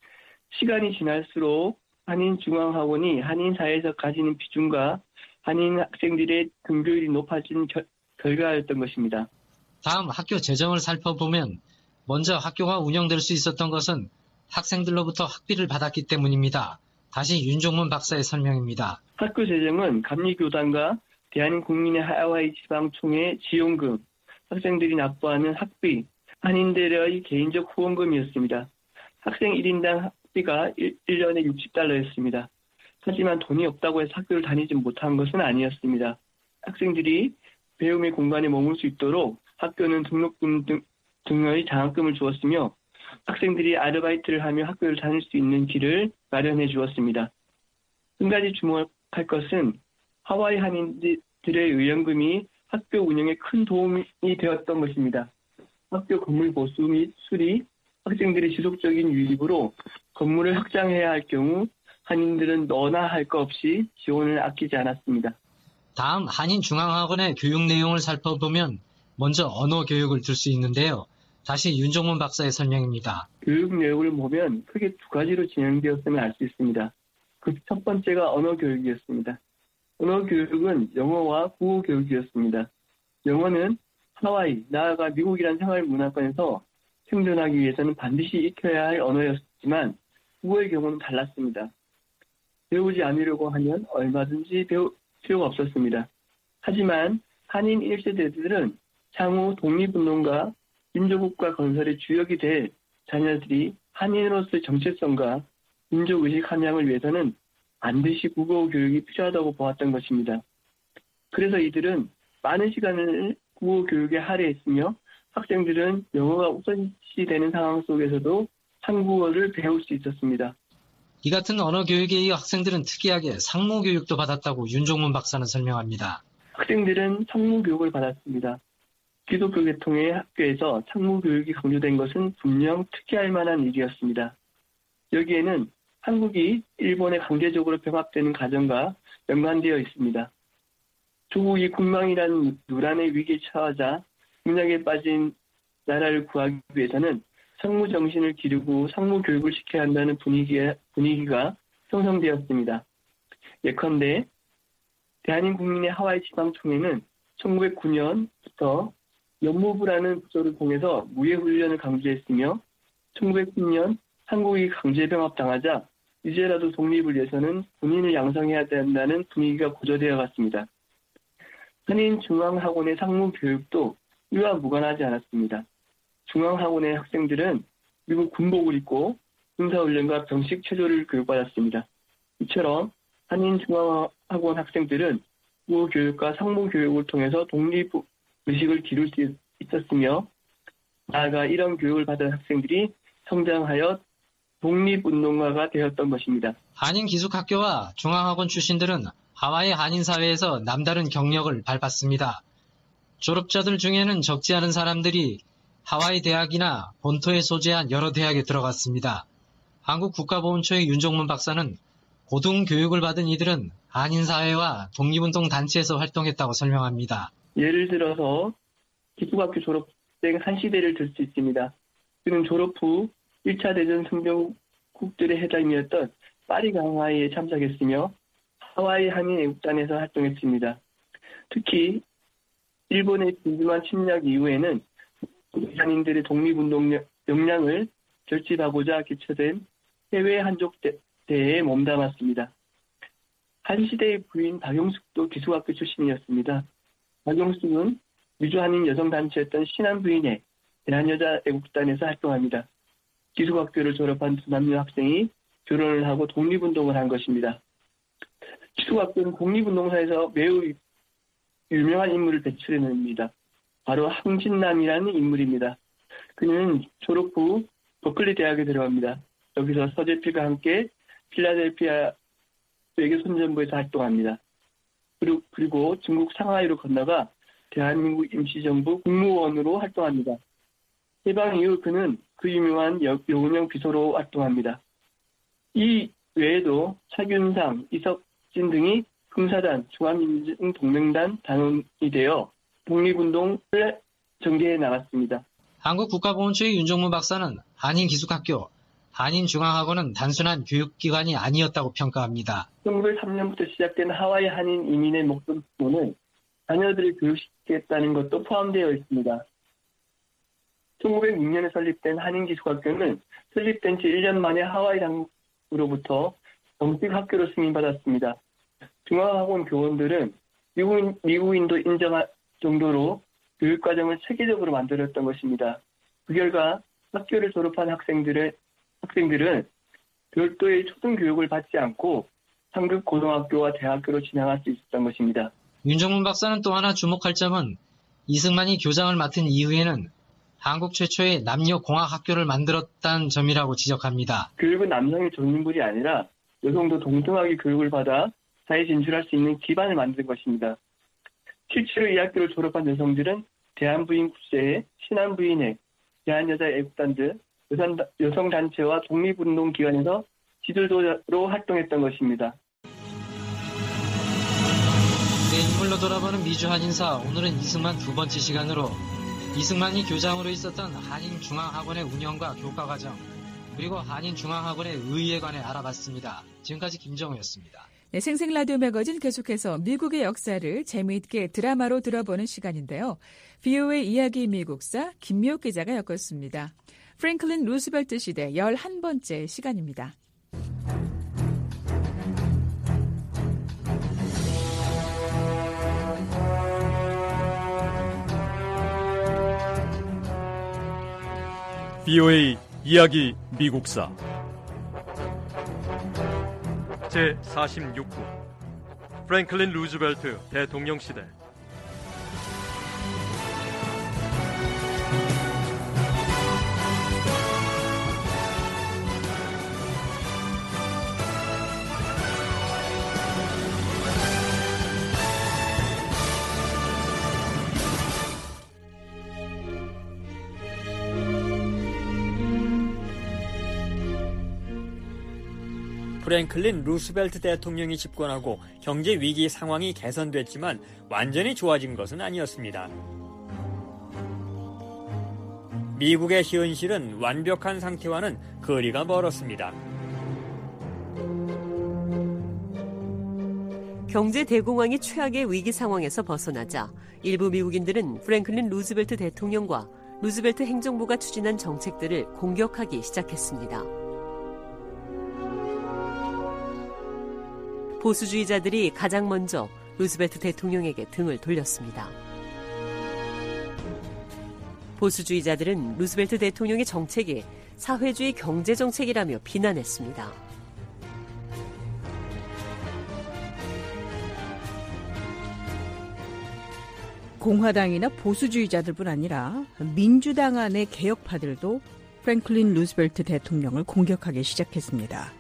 시간이 지날수록 한인중앙학원이 한인 사회에서 가지는 비중과 한인 학생들의 등교율이 높아진 결과였던 것입니다. 다음 학교 재정을 살펴보면 먼저 학교가 운영될 수 있었던 것은 학생들로부터 학비를 받았기 때문입니다. 다시 윤종문 박사의 설명입니다. 학교 재정은 감리교단과 대한민국민의 하와이 지방총회 지원금, 학생들이 납부하는 학비, 한인들의 개인적 후원금이었습니다. 학생 1인당 학비가 1년에 $60였습니다. 하지만 돈이 없다고 해서 학교를 다니지 못한 것은 아니었습니다. 학생들이 배움의 공간에 머물 수 있도록 학교는 등록금 등의 장학금을 주었으며 학생들이 아르바이트를 하며 학교를 다닐 수 있는 길을 마련해 주었습니다. 한 가지 주목할 것은 하와이 한인들의 의연금이 학교 운영에 큰 도움이 되었던 것입니다. 학교 건물 보수 및 수리, 학생들의 지속적인 유입으로 건물을 확장해야 할 경우 한인들은 너나 할 것 없이 지원을 아끼지 않았습니다. 다음 한인중앙학원의 교육 내용을 살펴보면 먼저 언어 교육을 들 수 있는데요. 다시 윤종문 박사의 설명입니다. 교육 내용을 보면 크게 두 가지로 진행되었음을 알 수 있습니다. 그 첫 번째가 언어 교육이었습니다. 언어 교육은 영어와 국어 교육이었습니다. 영어는 하와이, 나아가 미국이란 생활 문화권에서 생존하기 위해서는 반드시 익혀야 할 언어였지만 국어의 경우는 달랐습니다. 배우지 않으려고 하면 얼마든지 배울 필요가 없었습니다. 하지만 한인 1세대들은 향후 독립운동과 민족국가 건설의 주역이 될 자녀들이 한인으로서의 정체성과 민족의식 함양을 위해서는 반드시 국어 교육이 필요하다고 보았던 것입니다. 그래서 이들은 많은 시간을 국어 교육에 할애했으며 학생들은 영어가 우선시되는 상황 속에서도 한국어를 배울 수 있었습니다. 이 같은 언어 교육에 이어 학생들은 특이하게 상무 교육도 받았다고 윤종문 박사는 설명합니다. 학생들은 상무 교육을 받았습니다. 기독교 계통의 학교에서 상무 교육이 강조된 것은 분명 특이할 만한 일이었습니다. 여기에는 한국이 일본에 강제적으로 병합되는 과정과 연관되어 있습니다. 조국이 국망이라는 누란의 위기에 처하자 공략에 빠진 나라를 구하기 위해서는 상무 정신을 기르고 상무 교육을 시켜야 한다는 분위기가 형성되었습니다. 예컨대 대한민국민의 하와이 지방총회는 1909년부터 연무부라는 부서를 통해서 무예훈련을 강조했으며 1910년 한국이 강제병합당하자 이제라도 독립을 위해서는 군인을 양성해야 된다는 분위기가 고조되어 갔습니다. 한인중앙학원의 상무교육도 이와 무관하지 않았습니다. 중앙학원의 학생들은 미국 군복을 입고 군사훈련과 병식 체조를 교육받았습니다. 이처럼 한인중앙학원 학생들은 국어교육과 상무교육을 통해서 독립의식을 기를 수 있었으며 나아가 이런 교육을 받은 학생들이 성장하여 독립운동가가 되었던 것입니다. 한인기숙학교와 중앙학원 출신들은 하와이 한인사회에서 남다른 경력을 밟았습니다. 졸업자들 중에는 적지 않은 사람들이 하와이 대학이나 본토에 소재한 여러 대학에 들어갔습니다. 한국국가보훈처의 윤종문 박사는 고등교육을 받은 이들은 한인사회와 독립운동 단체에서 활동했다고 설명합니다. 예를 들어서 기숙학교 졸업생 한시대를 들 수 있습니다. 그는 졸업 후 1차 대전 성병국들의 회장이었던 파리 강화에 참석했으며 하와이 한인 애국단에서 활동했습니다. 특히 일본의 진주만 침략 이후에는 한인들의 독립운동 역량을 결집하고자 개최된 해외 한족대회에 몸담았습니다. 한시대의 부인 박용숙도 기숙학교 출신이었습니다. 박용숙은 미주한인 여성단체였던 신한부인회 대한여자애국단에서 활동합니다. 기숙학교를 졸업한 두 남녀 학생이 결혼을 하고 독립운동을 한 것입니다. 기숙학교는 독립운동사에서 매우 유명한 인물을 배출해냅니다. 바로 황진남이라는 인물입니다. 그는 졸업 후 버클리 대학에 들어갑니다. 여기서 서재필과 함께 필라델피아 외교 손전부에서 활동합니다. 그리고 중국 상하이로 건너가 대한민국 임시정부 국무원으로 활동합니다. 해방 이후 그는 그 유명한 여운형 비서로 활동합니다. 이 외에도 차균상, 이석진 등이 금사단, 중화민중동맹단 단원이 되어 독립운동을 전개해 나갔습니다. 한국국가보훈처의 윤종문 박사는 한인기숙학교, 한인중앙학원은 단순한 교육기관이 아니었다고 평가합니다. 1903년부터 시작된 하와이 한인 이민의 목적은 자녀들을 교육시키겠다는 것도 포함되어 있습니다. 1906년에 설립된 한인기숙학교는 설립된 지 1년 만에 하와이 당으로부터 정식 학교로 승인받았습니다. 중앙학원 교원들은 미국인도 인정할 정도로 교육과정을 체계적으로 만들었던 것입니다. 그 결과 학교를 졸업한 학생들은 별도의 초등교육을 받지 않고 상급 고등학교와 대학교로 진학할 수 있었던 것입니다. 윤종문 박사는 또 하나 주목할 점은 이승만이 교장을 맡은 이후에는 한국 최초의 남녀공학학교를 만들었다는 점이라고 지적합니다. 교육은 남성의 전문물이 아니라 여성도 동등하게 교육을 받아 사회에 진출할 수 있는 기반을 만든 것입니다. 실제로 이 학교를 졸업한 여성들은 대한부인국제회, 신한부인회, 대한여자애국단 등 여성단체와 독립운동기관에서 지도자로 활동했던 것입니다. 내 인물로 돌아보는 미주한인사, 오늘은 이승만 두 번째 시간으로 이승만이 교장으로 있었던 한인중앙학원의 운영과 교과과정, 그리고 한인중앙학원의 의의에 관해 알아봤습니다. 지금까지 김정우였습니다. 네, 생생라디오 매거진 계속해서 미국의 역사를 재미있게 드라마로 들어보는 시간인데요. VOA 이야기 미국사 김미옥 기자가 엮었습니다. 프랭클린 루스벨트 시대 11번째 시간입니다. VOA 이야기 미국사 제46부 프랭클린 루즈벨트 대통령 시대. 프랭클린 루스벨트 대통령이 집권하고 경제 위기 상황이 개선됐지만 완전히 좋아진 것은 아니었습니다. 미국의 현실은 완벽한 상태와는 거리가 멀었습니다. 경제 대공황이 최악의 위기 상황에서 벗어나자 일부 미국인들은 프랭클린 루즈벨트 대통령과 루즈벨트 행정부가 추진한 정책들을 공격하기 시작했습니다. 보수주의자들이 가장 먼저 루즈벨트 대통령에게 등을 돌렸습니다. 보수주의자들은 루즈벨트 대통령의 정책이 사회주의 경제정책이라며 비난했습니다. 공화당이나 보수주의자들뿐 아니라 민주당 안의 개혁파들도 프랭클린 루즈벨트 대통령을 공격하기 시작했습니다.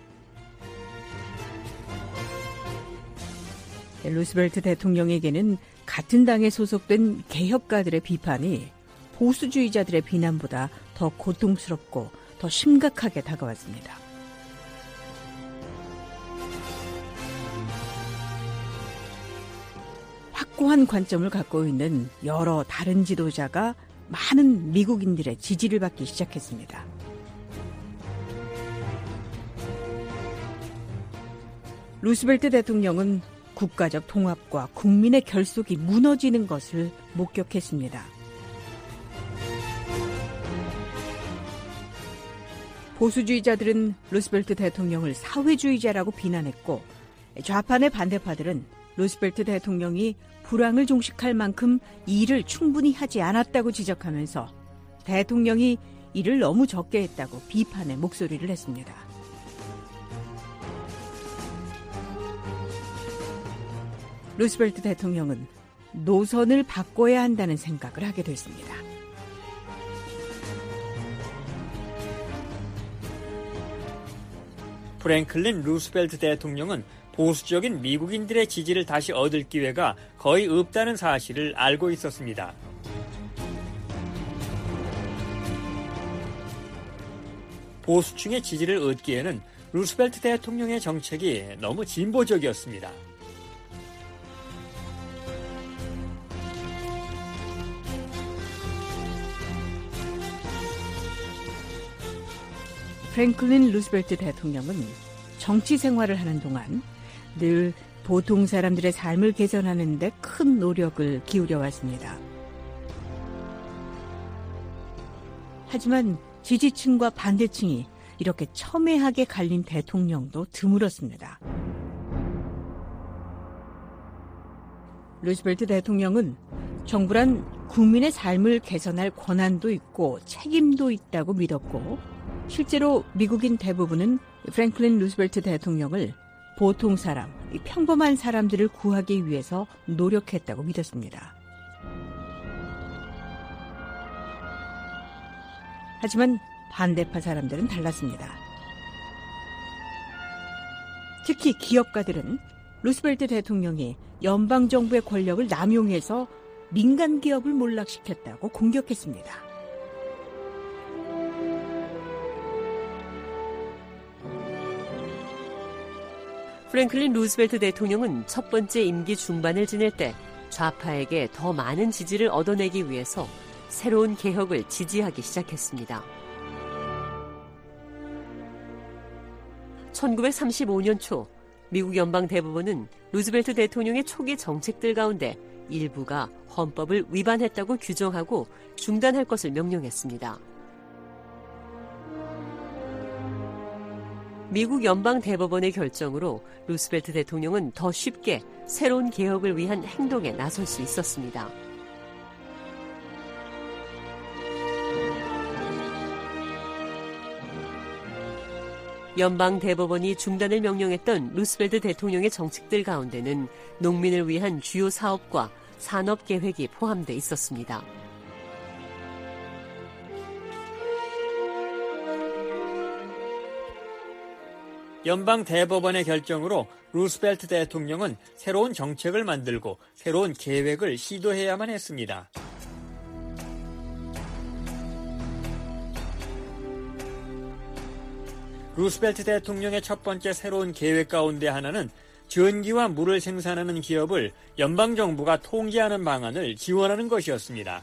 루스벨트 대통령에게는 같은 당에 소속된 개혁가들의 비판이 보수주의자들의 비난보다 더 고통스럽고 더 심각하게 다가왔습니다. 확고한 관점을 갖고 있는 여러 다른 지도자가 많은 미국인들의 지지를 받기 시작했습니다. 루스벨트 대통령은 국가적 통합과 국민의 결속이 무너지는 것을 목격했습니다. 보수주의자들은 루스벨트 대통령을 사회주의자라고 비난했고 좌판의 반대파들은 루스벨트 대통령이 불황을 종식할 만큼 일을 충분히 하지 않았다고 지적하면서 대통령이 일을 너무 적게 했다고 비판의 목소리를 했습니다. 루스벨트 대통령은 노선을 바꿔야 한다는 생각을 하게 됐습니다. 프랭클린 루스벨트 대통령은 보수적인 미국인들의 지지를 다시 얻을 기회가 거의 없다는 사실을 알고 있었습니다. 보수층의 지지를 얻기에는 루스벨트 대통령의 정책이 너무 진보적이었습니다. 프랭클린 루스벨트 대통령은 정치 생활을 하는 동안 늘 보통 사람들의 삶을 개선하는 데 큰 노력을 기울여 왔습니다. 하지만 지지층과 반대층이 이렇게 첨예하게 갈린 대통령도 드물었습니다. 루스벨트 대통령은 정부란 국민의 삶을 개선할 권한도 있고 책임도 있다고 믿었고 실제로 미국인 대부분은 프랭클린 루스벨트 대통령을 보통 사람, 평범한 사람들을 구하기 위해서 노력했다고 믿었습니다. 하지만 반대파 사람들은 달랐습니다. 특히 기업가들은 루스벨트 대통령이 연방정부의 권력을 남용해서 민간 기업을 몰락시켰다고 공격했습니다. 프랭클린 루스벨트 대통령은 첫 번째 임기 중반을 지낼 때 좌파에게 더 많은 지지를 얻어내기 위해서 새로운 개혁을 지지하기 시작했습니다. 1935년 초 미국 연방 대법원은 루스벨트 대통령의 초기 정책들 가운데 일부가 헌법을 위반했다고 규정하고 중단할 것을 명령했습니다. 미국 연방 대법원의 결정으로 루스벨트 대통령은 더 쉽게 새로운 개혁을 위한 행동에 나설 수 있었습니다. 연방 대법원이 중단을 명령했던 루스벨트 대통령의 정책들 가운데는 농민을 위한 주요 사업과 산업 계획이 포함돼 있었습니다. 연방 대법원의 결정으로 루스벨트 대통령은 새로운 정책을 만들고 새로운 계획을 시도해야만 했습니다. 루스벨트 대통령의 첫 번째 새로운 계획 가운데 하나는 전기와 물을 생산하는 기업을 연방정부가 통제하는 방안을 지원하는 것이었습니다.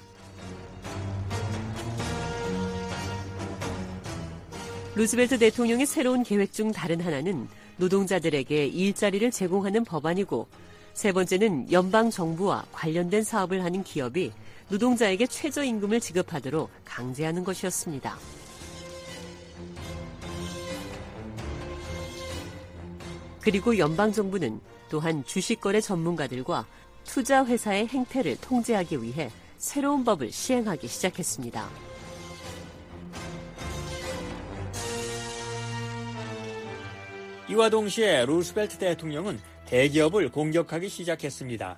루스벨트 대통령의 새로운 계획 중 다른 하나는 노동자들에게 일자리를 제공하는 법안이고, 세 번째는 연방정부와 관련된 사업을 하는 기업이 노동자에게 최저임금을 지급하도록 강제하는 것이었습니다. 그리고 연방정부는 또한 주식거래 전문가들과 투자회사의 행태를 통제하기 위해 새로운 법을 시행하기 시작했습니다. 이와 동시에 루스벨트 대통령은 대기업을 공격하기 시작했습니다.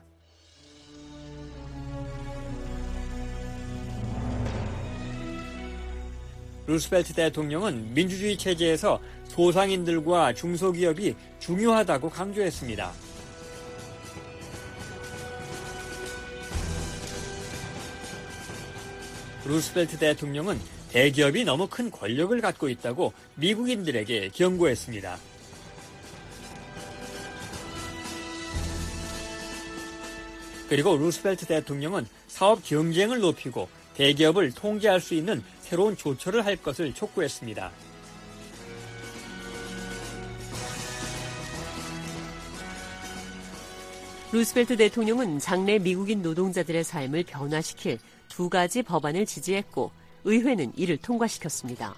루스벨트 대통령은 민주주의 체제에서 소상인들과 중소기업이 중요하다고 강조했습니다. 루스벨트 대통령은 대기업이 너무 큰 권력을 갖고 있다고 미국인들에게 경고했습니다. 그리고 루스벨트 대통령은 사업 경쟁을 높이고 대기업을 통제할 수 있는 새로운 조처를 할 것을 촉구했습니다. 루스벨트 대통령은 장래 미국인 노동자들의 삶을 변화시킬 두 가지 법안을 지지했고, 의회는 이를 통과시켰습니다.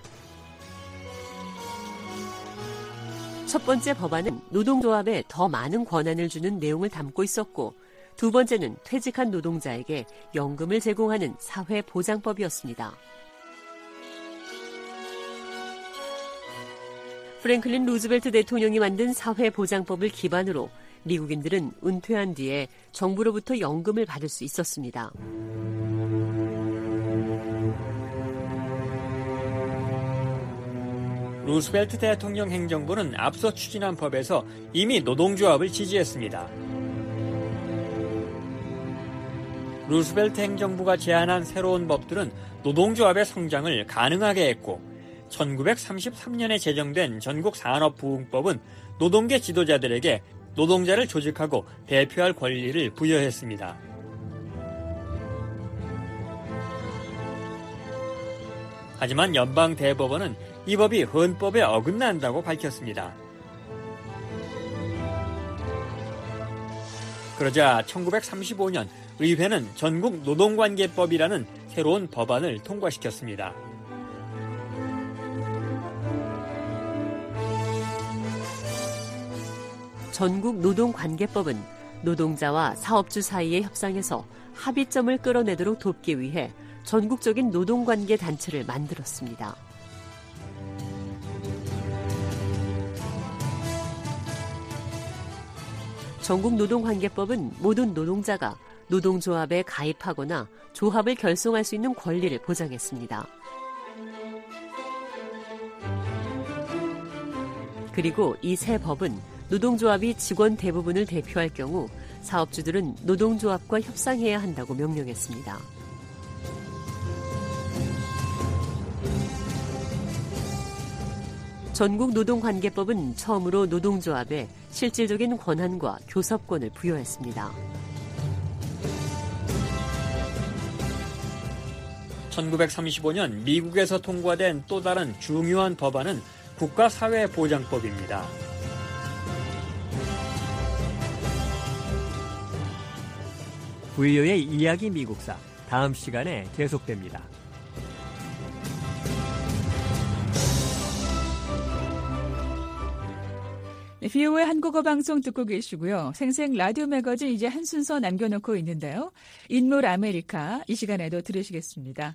첫 번째 법안은 노동조합에 더 많은 권한을 주는 내용을 담고 있었고, 두 번째는 퇴직한 노동자에게 연금을 제공하는 사회보장법이었습니다. 프랭클린 루즈벨트 대통령이 만든 사회보장법을 기반으로 미국인들은 은퇴한 뒤에 정부로부터 연금을 받을 수 있었습니다. 루스벨트 대통령 행정부는 앞서 추진한 법에서 이미 노동조합을 지지했습니다. 루스벨트 행정부가 제안한 새로운 법들은 노동조합의 성장을 가능하게 했고, 1933년에 제정된 전국산업부흥법은 노동계 지도자들에게 노동자를 조직하고 대표할 권리를 부여했습니다. 하지만 연방 대법원은 이 법이 헌법에 어긋난다고 밝혔습니다. 그러자 1935년 의회는 전국 노동관계법이라는 새로운 법안을 통과시켰습니다. 전국 노동관계법은 노동자와 사업주 사이의 협상에서 합의점을 끌어내도록 돕기 위해 전국적인 노동관계 단체를 만들었습니다. 전국 노동관계법은 모든 노동자가 노동조합에 가입하거나 조합을 결성할 수 있는 권리를 보장했습니다. 그리고 이 새 법은 노동조합이 직원 대부분을 대표할 경우 사업주들은 노동조합과 협상해야 한다고 명령했습니다. 전국 노동관계법은 처음으로 노동조합에 실질적인 권한과 교섭권을 부여했습니다. 1935년 미국에서 통과된 또 다른 중요한 법안은 국가사회보장법입니다. VOA의 이야기 미국사, 다음 시간에 계속됩니다. 네, VOA 한국어 방송 듣고 계시고요. 생생 라디오 매거진 이제 한 순서 남겨놓고 있는데요. 인물 아메리카 이 시간에도 들으시겠습니다.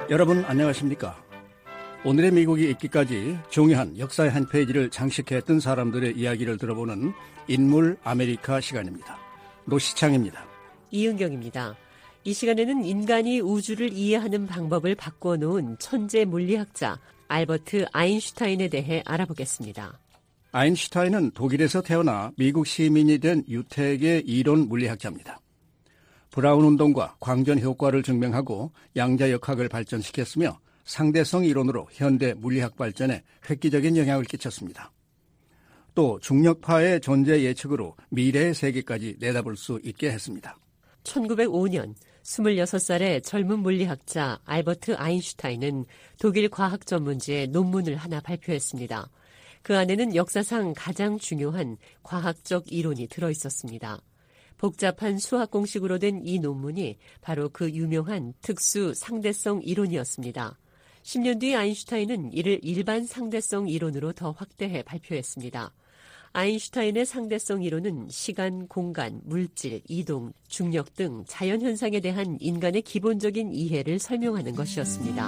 여러분 안녕하십니까? 오늘의 미국이 있기까지 중요한 역사의 한 페이지를 장식했던 사람들의 이야기를 들어보는 인물 아메리카 시간입니다. 노시창입니다. 이은경입니다. 이 시간에는 인간이 우주를 이해하는 방법을 바꾸어 놓은 천재 물리학자 알버트 아인슈타인에 대해 알아보겠습니다. 아인슈타인은 독일에서 태어나 미국 시민이 된 유택의 이론 물리학자입니다. 브라운 운동과 광전 효과를 증명하고 양자역학을 발전시켰으며 상대성 이론으로 현대 물리학 발전에 획기적인 영향을 끼쳤습니다. 또 중력파의 존재 예측으로 미래의 세계까지 내다볼 수 있게 했습니다. 1905년 26살의 젊은 물리학자 알버트 아인슈타인은 독일 과학 전문지에 논문을 하나 발표했습니다. 그 안에는 역사상 가장 중요한 과학적 이론이 들어있었습니다. 복잡한 수학 공식으로 된 이 논문이 바로 그 유명한 특수 상대성 이론이었습니다. 10년 뒤 아인슈타인은 이를 일반 상대성 이론으로 더 확대해 발표했습니다. 아인슈타인의 상대성 이론은 시간, 공간, 물질, 이동, 중력 등 자연현상에 대한 인간의 기본적인 이해를 설명하는 것이었습니다.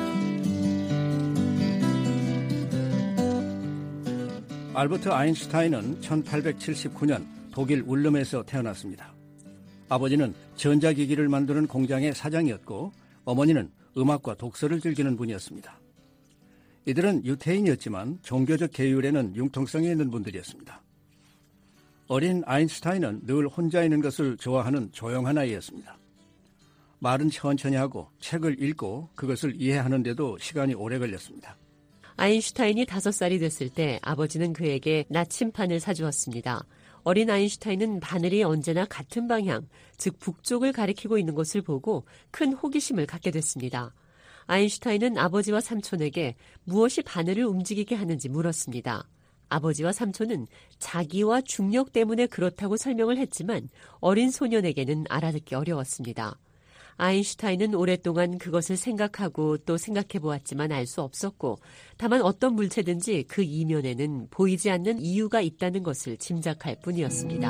알버트 아인슈타인은 1879년 독일 울름에서 태어났습니다. 아버지는 전자기기를 만드는 공장의 사장이었고 어머니는 음악과 독서를 즐기는 분이었습니다. 이들은 유태인이었지만 종교적 계율에는 융통성이 있는 분들이었습니다. 어린 아인슈타인은 늘 혼자 있는 것을 좋아하는 조용한 아이였습니다. 말은 천천히 하고 책을 읽고 그것을 이해하는데도 시간이 오래 걸렸습니다. 아인슈타인이 5살이 됐을 때 아버지는 그에게 나침판을 사주었습니다. 어린 아인슈타인은 바늘이 언제나 같은 방향, 즉 북쪽을 가리키고 있는 것을 보고 큰 호기심을 갖게 됐습니다. 아인슈타인은 아버지와 삼촌에게 무엇이 바늘을 움직이게 하는지 물었습니다. 아버지와 삼촌은 자기와 중력 때문에 그렇다고 설명을 했지만 어린 소년에게는 알아듣기 어려웠습니다. 아인슈타인은 오랫동안 그것을 생각하고 또 생각해 보았지만 알 수 없었고 다만 어떤 물체든지 그 이면에는 보이지 않는 이유가 있다는 것을 짐작할 뿐이었습니다.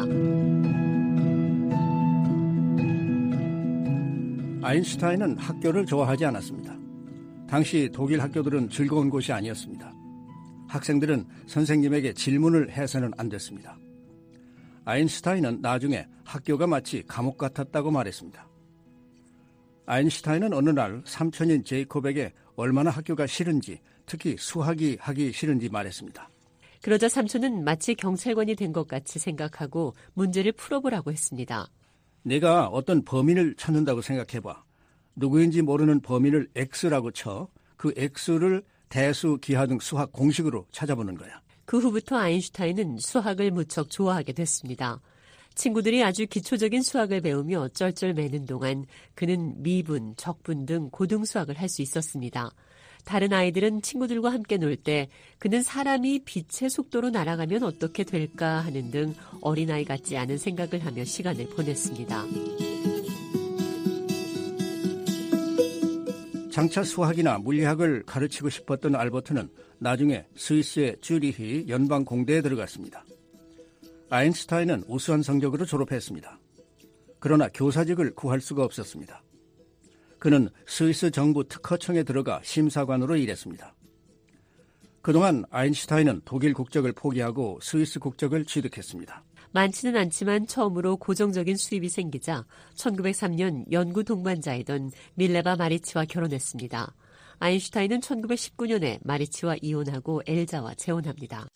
아인슈타인은 학교를 좋아하지 않았습니다. 당시 독일 학교들은 즐거운 곳이 아니었습니다. 학생들은 선생님에게 질문을 해서는 안 됐습니다. 아인슈타인은 나중에 학교가 마치 감옥 같았다고 말했습니다. 아인슈타인은 어느 날 삼촌인 제이콥에게 얼마나 학교가 싫은지, 특히 수학이 하기 싫은지 말했습니다. 그러자 삼촌은 마치 경찰관이 된 것 같이 생각하고 문제를 풀어보라고 했습니다. 네가 어떤 범인을 찾는다고 생각해봐. 누구인지 모르는 범인을 X라고 쳐. 그 X를 대수, 기하 등 수학 공식으로 찾아보는 거야. 그 후부터 아인슈타인은 수학을 무척 좋아하게 됐습니다. 친구들이 아주 기초적인 수학을 배우며 쩔쩔매는 동안 그는 미분, 적분 등 고등수학을 할 수 있었습니다. 다른 아이들은 친구들과 함께 놀 때 그는 사람이 빛의 속도로 날아가면 어떻게 될까 하는 등 어린아이 같지 않은 생각을 하며 시간을 보냈습니다. 장차 수학이나 물리학을 가르치고 싶었던 알버트는 나중에 스위스의 쭈리히 연방공대에 들어갔습니다. 아인슈타인은 우수한 성적으로 졸업했습니다. 그러나 교사직을 구할 수가 없었습니다. 그는 스위스 정부 특허청에 들어가 심사관으로 일했습니다. 그동안 아인슈타인은 독일 국적을 포기하고 스위스 국적을 취득했습니다. 많지는 않지만 처음으로 고정적인 수입이 생기자 1903년 연구 동반자이던 밀레바 마리치와 결혼했습니다. 아인슈타인은 1919년에 마리치와 이혼하고 엘자와 재혼합니다.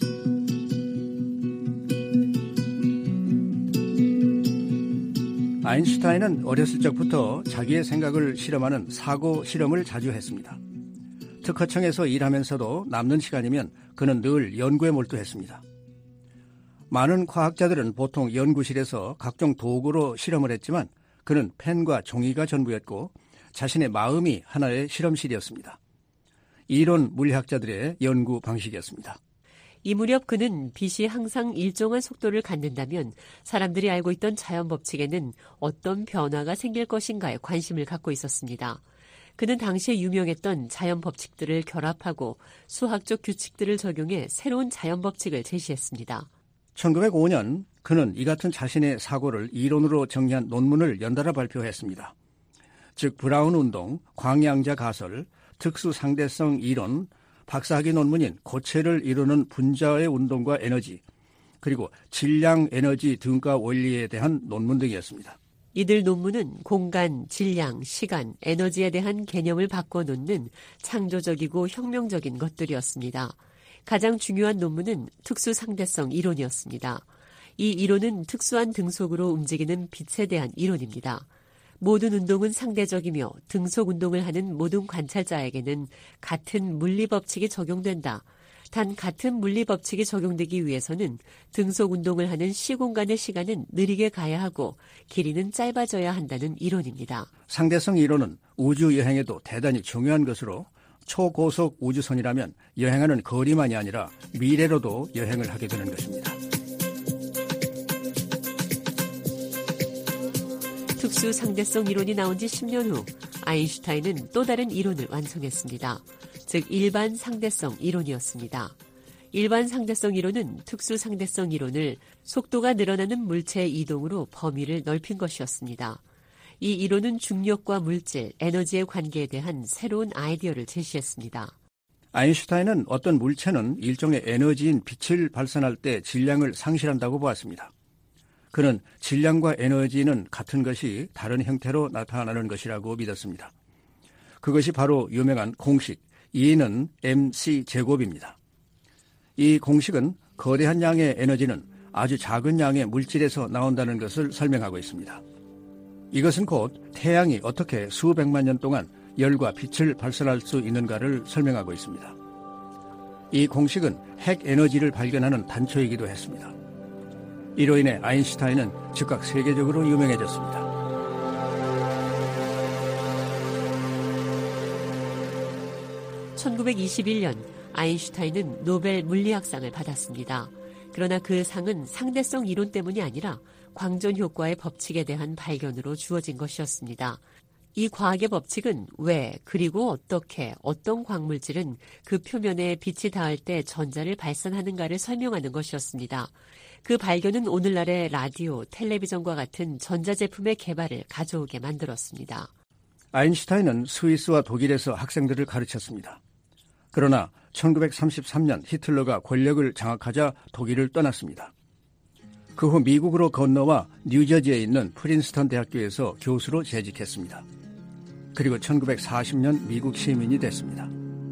아인슈타인은 어렸을 적부터 자기의 생각을 실험하는 사고 실험을 자주 했습니다. 특허청에서 일하면서도 남는 시간이면 그는 늘 연구에 몰두했습니다. 많은 과학자들은 보통 연구실에서 각종 도구로 실험을 했지만 그는 펜과 종이가 전부였고 자신의 마음이 하나의 실험실이었습니다. 이론 물리학자들의 연구 방식이었습니다. 이 무렵 그는 빛이 항상 일정한 속도를 갖는다면 사람들이 알고 있던 자연 법칙에는 어떤 변화가 생길 것인가에 관심을 갖고 있었습니다. 그는 당시에 유명했던 자연 법칙들을 결합하고 수학적 규칙들을 적용해 새로운 자연 법칙을 제시했습니다. 1905년 그는 이 같은 자신의 사고를 이론으로 정리한 논문을 연달아 발표했습니다. 즉 브라운 운동, 광양자 가설, 특수 상대성 이론, 박사학위 논문인 고체를 이루는 분자의 운동과 에너지, 그리고 질량 에너지 등가 원리에 대한 논문 등이었습니다. 이들 논문은 공간, 질량, 시간, 에너지에 대한 개념을 바꿔놓는 창조적이고 혁명적인 것들이었습니다. 가장 중요한 논문은 특수 상대성 이론이었습니다. 이 이론은 특수한 등속으로 움직이는 빛에 대한 이론입니다. 모든 운동은 상대적이며 등속 운동을 하는 모든 관찰자에게는 같은 물리 법칙이 적용된다. 단 같은 물리 법칙이 적용되기 위해서는 등속 운동을 하는 시공간의 시간은 느리게 가야 하고 길이는 짧아져야 한다는 이론입니다. 상대성 이론은 우주 여행에도 대단히 중요한 것으로 초고속 우주선이라면 여행하는 거리만이 아니라 미래로도 여행을 하게 되는 것입니다. 특수 상대성 이론이 나온 지 10년 후 아인슈타인은 또 다른 이론을 완성했습니다. 즉 일반 상대성 이론이었습니다. 일반 상대성 이론은 특수 상대성 이론을 속도가 늘어나는 물체의 이동으로 범위를 넓힌 것이었습니다. 이 이론은 중력과 물질, 에너지의 관계에 대한 새로운 아이디어를 제시했습니다. 아인슈타인은 어떤 물체는 일종의 에너지인 빛을 발산할 때 질량을 상실한다고 보았습니다. 그는 질량과 에너지는 같은 것이 다른 형태로 나타나는 것이라고 믿었습니다. 그것이 바로 유명한 공식 E는 mc 제곱입니다. 이 공식은 거대한 양의 에너지는 아주 작은 양의 물질에서 나온다는 것을 설명하고 있습니다. 이것은 곧 태양이 어떻게 수백만 년 동안 열과 빛을 발산할 수 있는가를 설명하고 있습니다. 이 공식은 핵 에너지를 발견하는 단초이기도 했습니다. 이로 인해 아인슈타인은 즉각 세계적으로 유명해졌습니다. (1921년) 아인슈타인은 노벨 물리학상을 받았습니다. 그러나 그 상은 상대성 이론 때문이 아니라 광전 효과의 법칙에 대한 발견으로 주어진 것이었습니다. 이 과학의 법칙은 왜, 그리고 어떻게, 어떤 광물질은 그 표면에 빛이 닿을 때 전자를 발산하는가를 설명하는 것이었습니다. 그 발견은 오늘날의 라디오, 텔레비전과 같은 전자제품의 개발을 가져오게 만들었습니다. 아인슈타인은 스위스와 독일에서 학생들을 가르쳤습니다. 그러나 1933년 히틀러가 권력을 장악하자 독일을 떠났습니다. 그 후 미국으로 건너와 뉴저지에 있는 프린스턴 대학교에서 교수로 재직했습니다. 그리고 1940년 미국 시민이 됐습니다.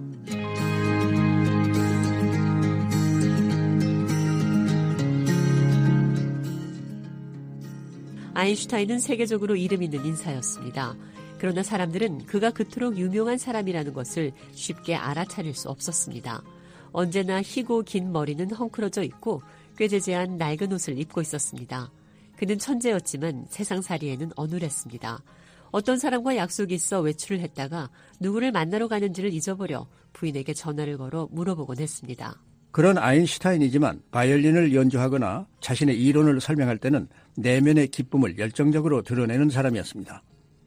아인슈타인은 세계적으로 이름 있는 인사였습니다. 그러나 사람들은 그가 그토록 유명한 사람이라는 것을 쉽게 알아차릴 수 없었습니다. 언제나 희고 긴 머리는 헝클어져 있고 꾀재재한 낡은 옷을 입고 있었습니다. 그는 천재였지만 세상살이에는 어눌했습니다. 어떤 사람과 약속이 있어 외출을 했다가 누구를 만나러 가는지를 잊어버려 부인에게 전화를 걸어 물어보곤 했습니다. 그런 아인슈타인이지만 바이올린을 연주하거나 자신의 이론을 설명할 때는 내면의 기쁨을 열정적으로 드러내는 사람이었습니다.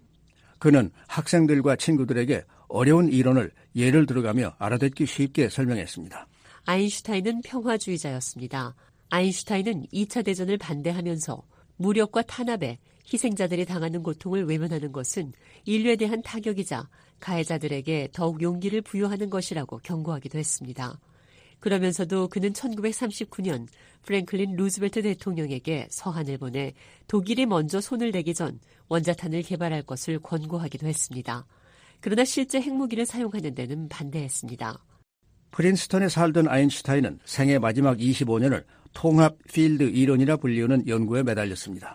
그는 학생들과 친구들에게 어려운 이론을 예를 들어가며 알아듣기 쉽게 설명했습니다. 아인슈타인은 평화주의자였습니다. 아인슈타인은 2차 대전을 반대하면서 무력과 탄압에 희생자들이 당하는 고통을 외면하는 것은 인류에 대한 타격이자 가해자들에게 더욱 용기를 부여하는 것이라고 경고하기도 했습니다. 그러면서도 그는 1939년 프랭클린 루즈벨트 대통령에게 서한을 보내 독일이 먼저 손을 대기 전 원자탄을 개발할 것을 권고하기도 했습니다. 그러나 실제 핵무기를 사용하는 데는 반대했습니다. 프린스턴에 살던 아인슈타인은 생애 마지막 25년을 통합 필드 이론이라 불리우는 연구에 매달렸습니다.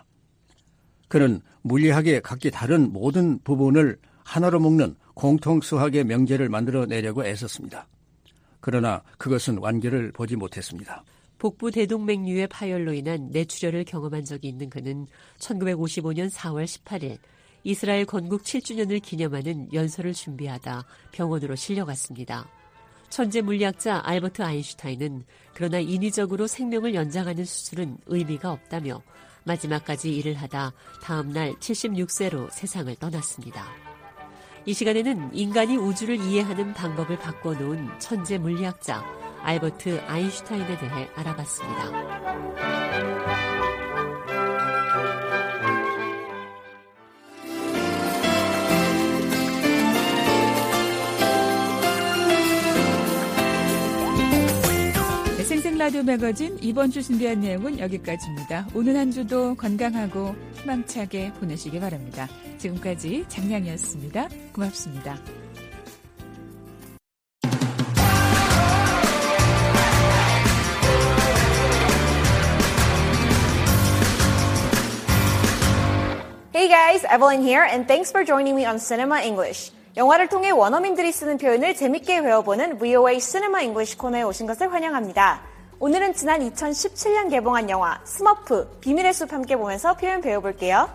그는 물리학의 각기 다른 모든 부분을 하나로 묶는 공통수학의 명제를 만들어내려고 애썼습니다. 그러나 그것은 완결을 보지 못했습니다. 복부 대동맥류의 파열로 인한 뇌출혈을 경험한 적이 있는 그는 1955년 4월 18일 이스라엘 건국 7주년을 기념하는 연설을 준비하다 병원으로 실려갔습니다. 천재 물리학자 알버트 아인슈타인은 그러나 인위적으로 생명을 연장하는 수술은 의미가 없다며 마지막까지 일을 하다 다음 날 76세로 세상을 떠났습니다. 이 시간에는 인간이 우주를 이해하는 방법을 바꿔놓은 천재 물리학자 알버트 아인슈타인에 대해 알아봤습니다. 네, 생생라디오 매거진 이번 주 준비한 내용은 여기까지입니다. 오늘 한 주도 건강하고 희망차게 보내시기 바랍니다. 지금까지 장량이었습니다. 고맙습니다. Hey guys, Evelyn here, and thanks for joining me on Cinema English. 영화를 통해 원어민들이 쓰는 표현을 재밌게 배워보는 VOA Cinema English 코너에 오신 것을 환영합니다. 오늘은 지난 2017년 개봉한 영화 스머프, 비밀의 숲 함께 보면서 표현 배워볼게요.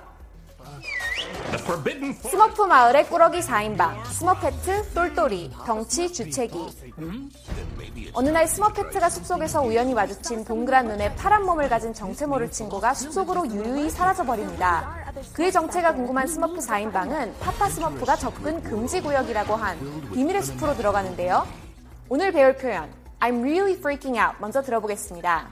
스머프 마을의 꾸러기 4인방, 스머페트, 똘똘이, 덩치, 주책이. 어느 날 스머페트가 숲속에서 우연히 마주친 동그란 눈에 파란 몸을 가진 정체 모를 친구가 숲속으로 유유히 사라져버립니다. 그의 정체가 궁금한 스머프 4인방은 파파 스머프가 접근 금지 구역이라고 한 비밀의 숲으로 들어가는데요. 오늘 배울 표현 I'm really freaking out 먼저 들어보겠습니다.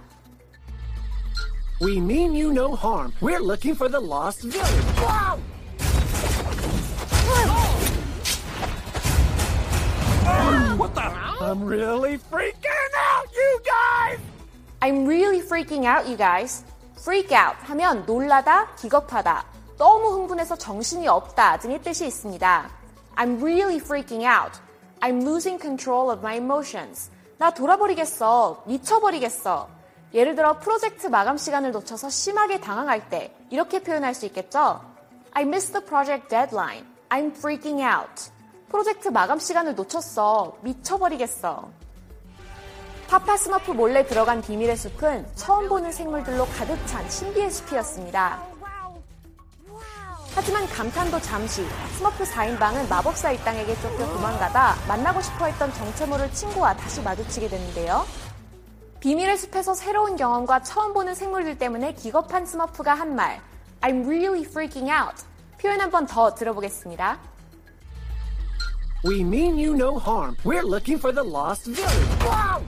We mean you no harm. We're looking for the lost village. Wow! What the? I'm really freaking out, you guys! I'm really freaking out, you guys. freak out 하면 놀라다, 기겁하다, 너무 흥분해서 정신이 없다 등의 뜻이 있습니다. I'm really freaking out. I'm losing control of my emotions. 나 돌아버리겠어. 미쳐버리겠어. 예를 들어 프로젝트 마감 시간을 놓쳐서 심하게 당황할 때 이렇게 표현할 수 있겠죠? I missed the project deadline. I'm freaking out. 프로젝트 마감 시간을 놓쳤어. 미쳐버리겠어. 파파 스머프 몰래 들어간 비밀의 숲은 처음 보는 생물들로 가득 찬 신비의 숲이었습니다. 하지만 감탄도 잠시, 스머프 4인방은 마법사 일당에게 쫓겨 도망가다 만나고 싶어 했던 정체 모를 친구와 다시 마주치게 되는데요. 비밀의 숲에서 새로운 경험과 처음 보는 생물들 때문에 기겁한 스머프가 한 말, I'm really freaking out. 표현 한 번 더 들어보겠습니다. We mean you no harm. We're looking for the lost village. Wow!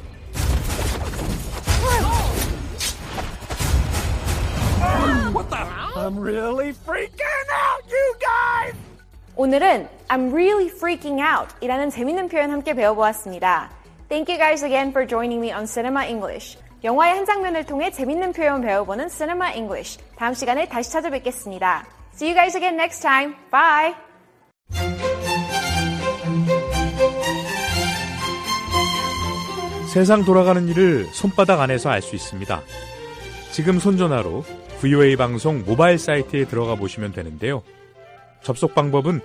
What the? I'm really freaking out, you guys! 오늘은 I'm really freaking out 이라는 재밌는 표현 함께 배워보았습니다. Thank you guys again for joining me on Cinema English. 영화의 한 장면을 통해 재밌는 표현 배워보는 Cinema English. 다음 시간에 다시 찾아뵙겠습니다. See you guys again next time. Bye! 세상 돌아가는 일을 손바닥 안에서 알 수 있습니다. 지금 손전화로 VOA 방송 모바일 사이트에 들어가 보시면 되는데요. 접속 방법은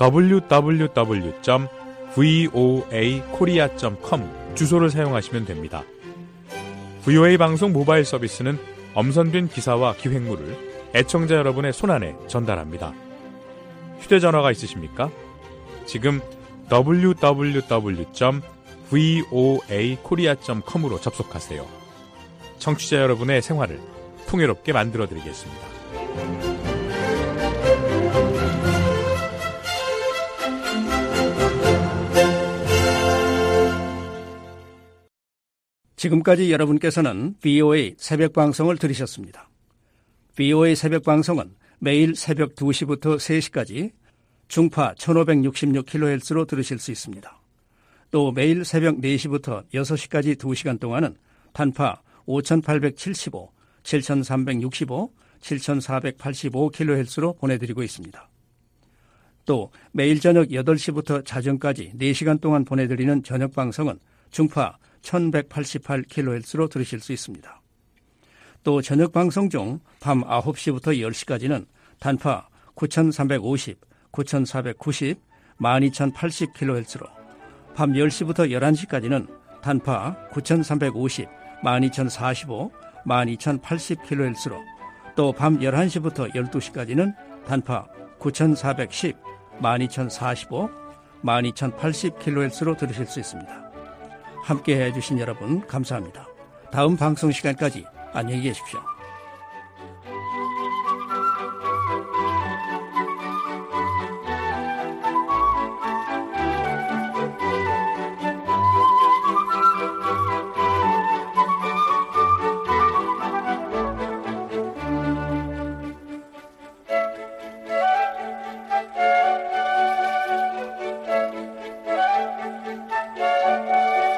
www.voakorea.com 주소를 사용하시면 됩니다. VOA 방송 모바일 서비스는 엄선된 기사와 기획물을 애청자 여러분의 손안에 전달합니다. 휴대전화가 있으십니까? 지금 www.voakorea.com으로 접속하세요. 청취자 여러분의 생활을 풍요롭게 만들어드리겠습니다. 지금까지 여러분께서는 VOA 새벽방송을 들으셨습니다. VOA 새벽방송은 매일 새벽 2시부터 3시까지 중파 1566kHz로 들으실 수 있습니다. 또 매일 새벽 4시부터 6시까지 2시간 동안은 단파 5875, 7365, 7485kHz로 보내드리고 있습니다. 또 매일 저녁 8시부터 자정까지 4시간 동안 보내드리는 저녁방송은 중파 1188kHz로 들으실 수 있습니다. 또 저녁방송 중 밤 9시부터 10시까지는 단파 9350, 9490, 12080kHz로 밤 10시부터 11시까지는 단파 9350, 12045, 12080kHz로 또 밤 11시부터 12시까지는 단파 9410, 12045, 12080kHz로 들으실 수 있습니다. 함께해 주신 여러분 감사합니다. 다음 방송 시간까지 안녕히 계십시오.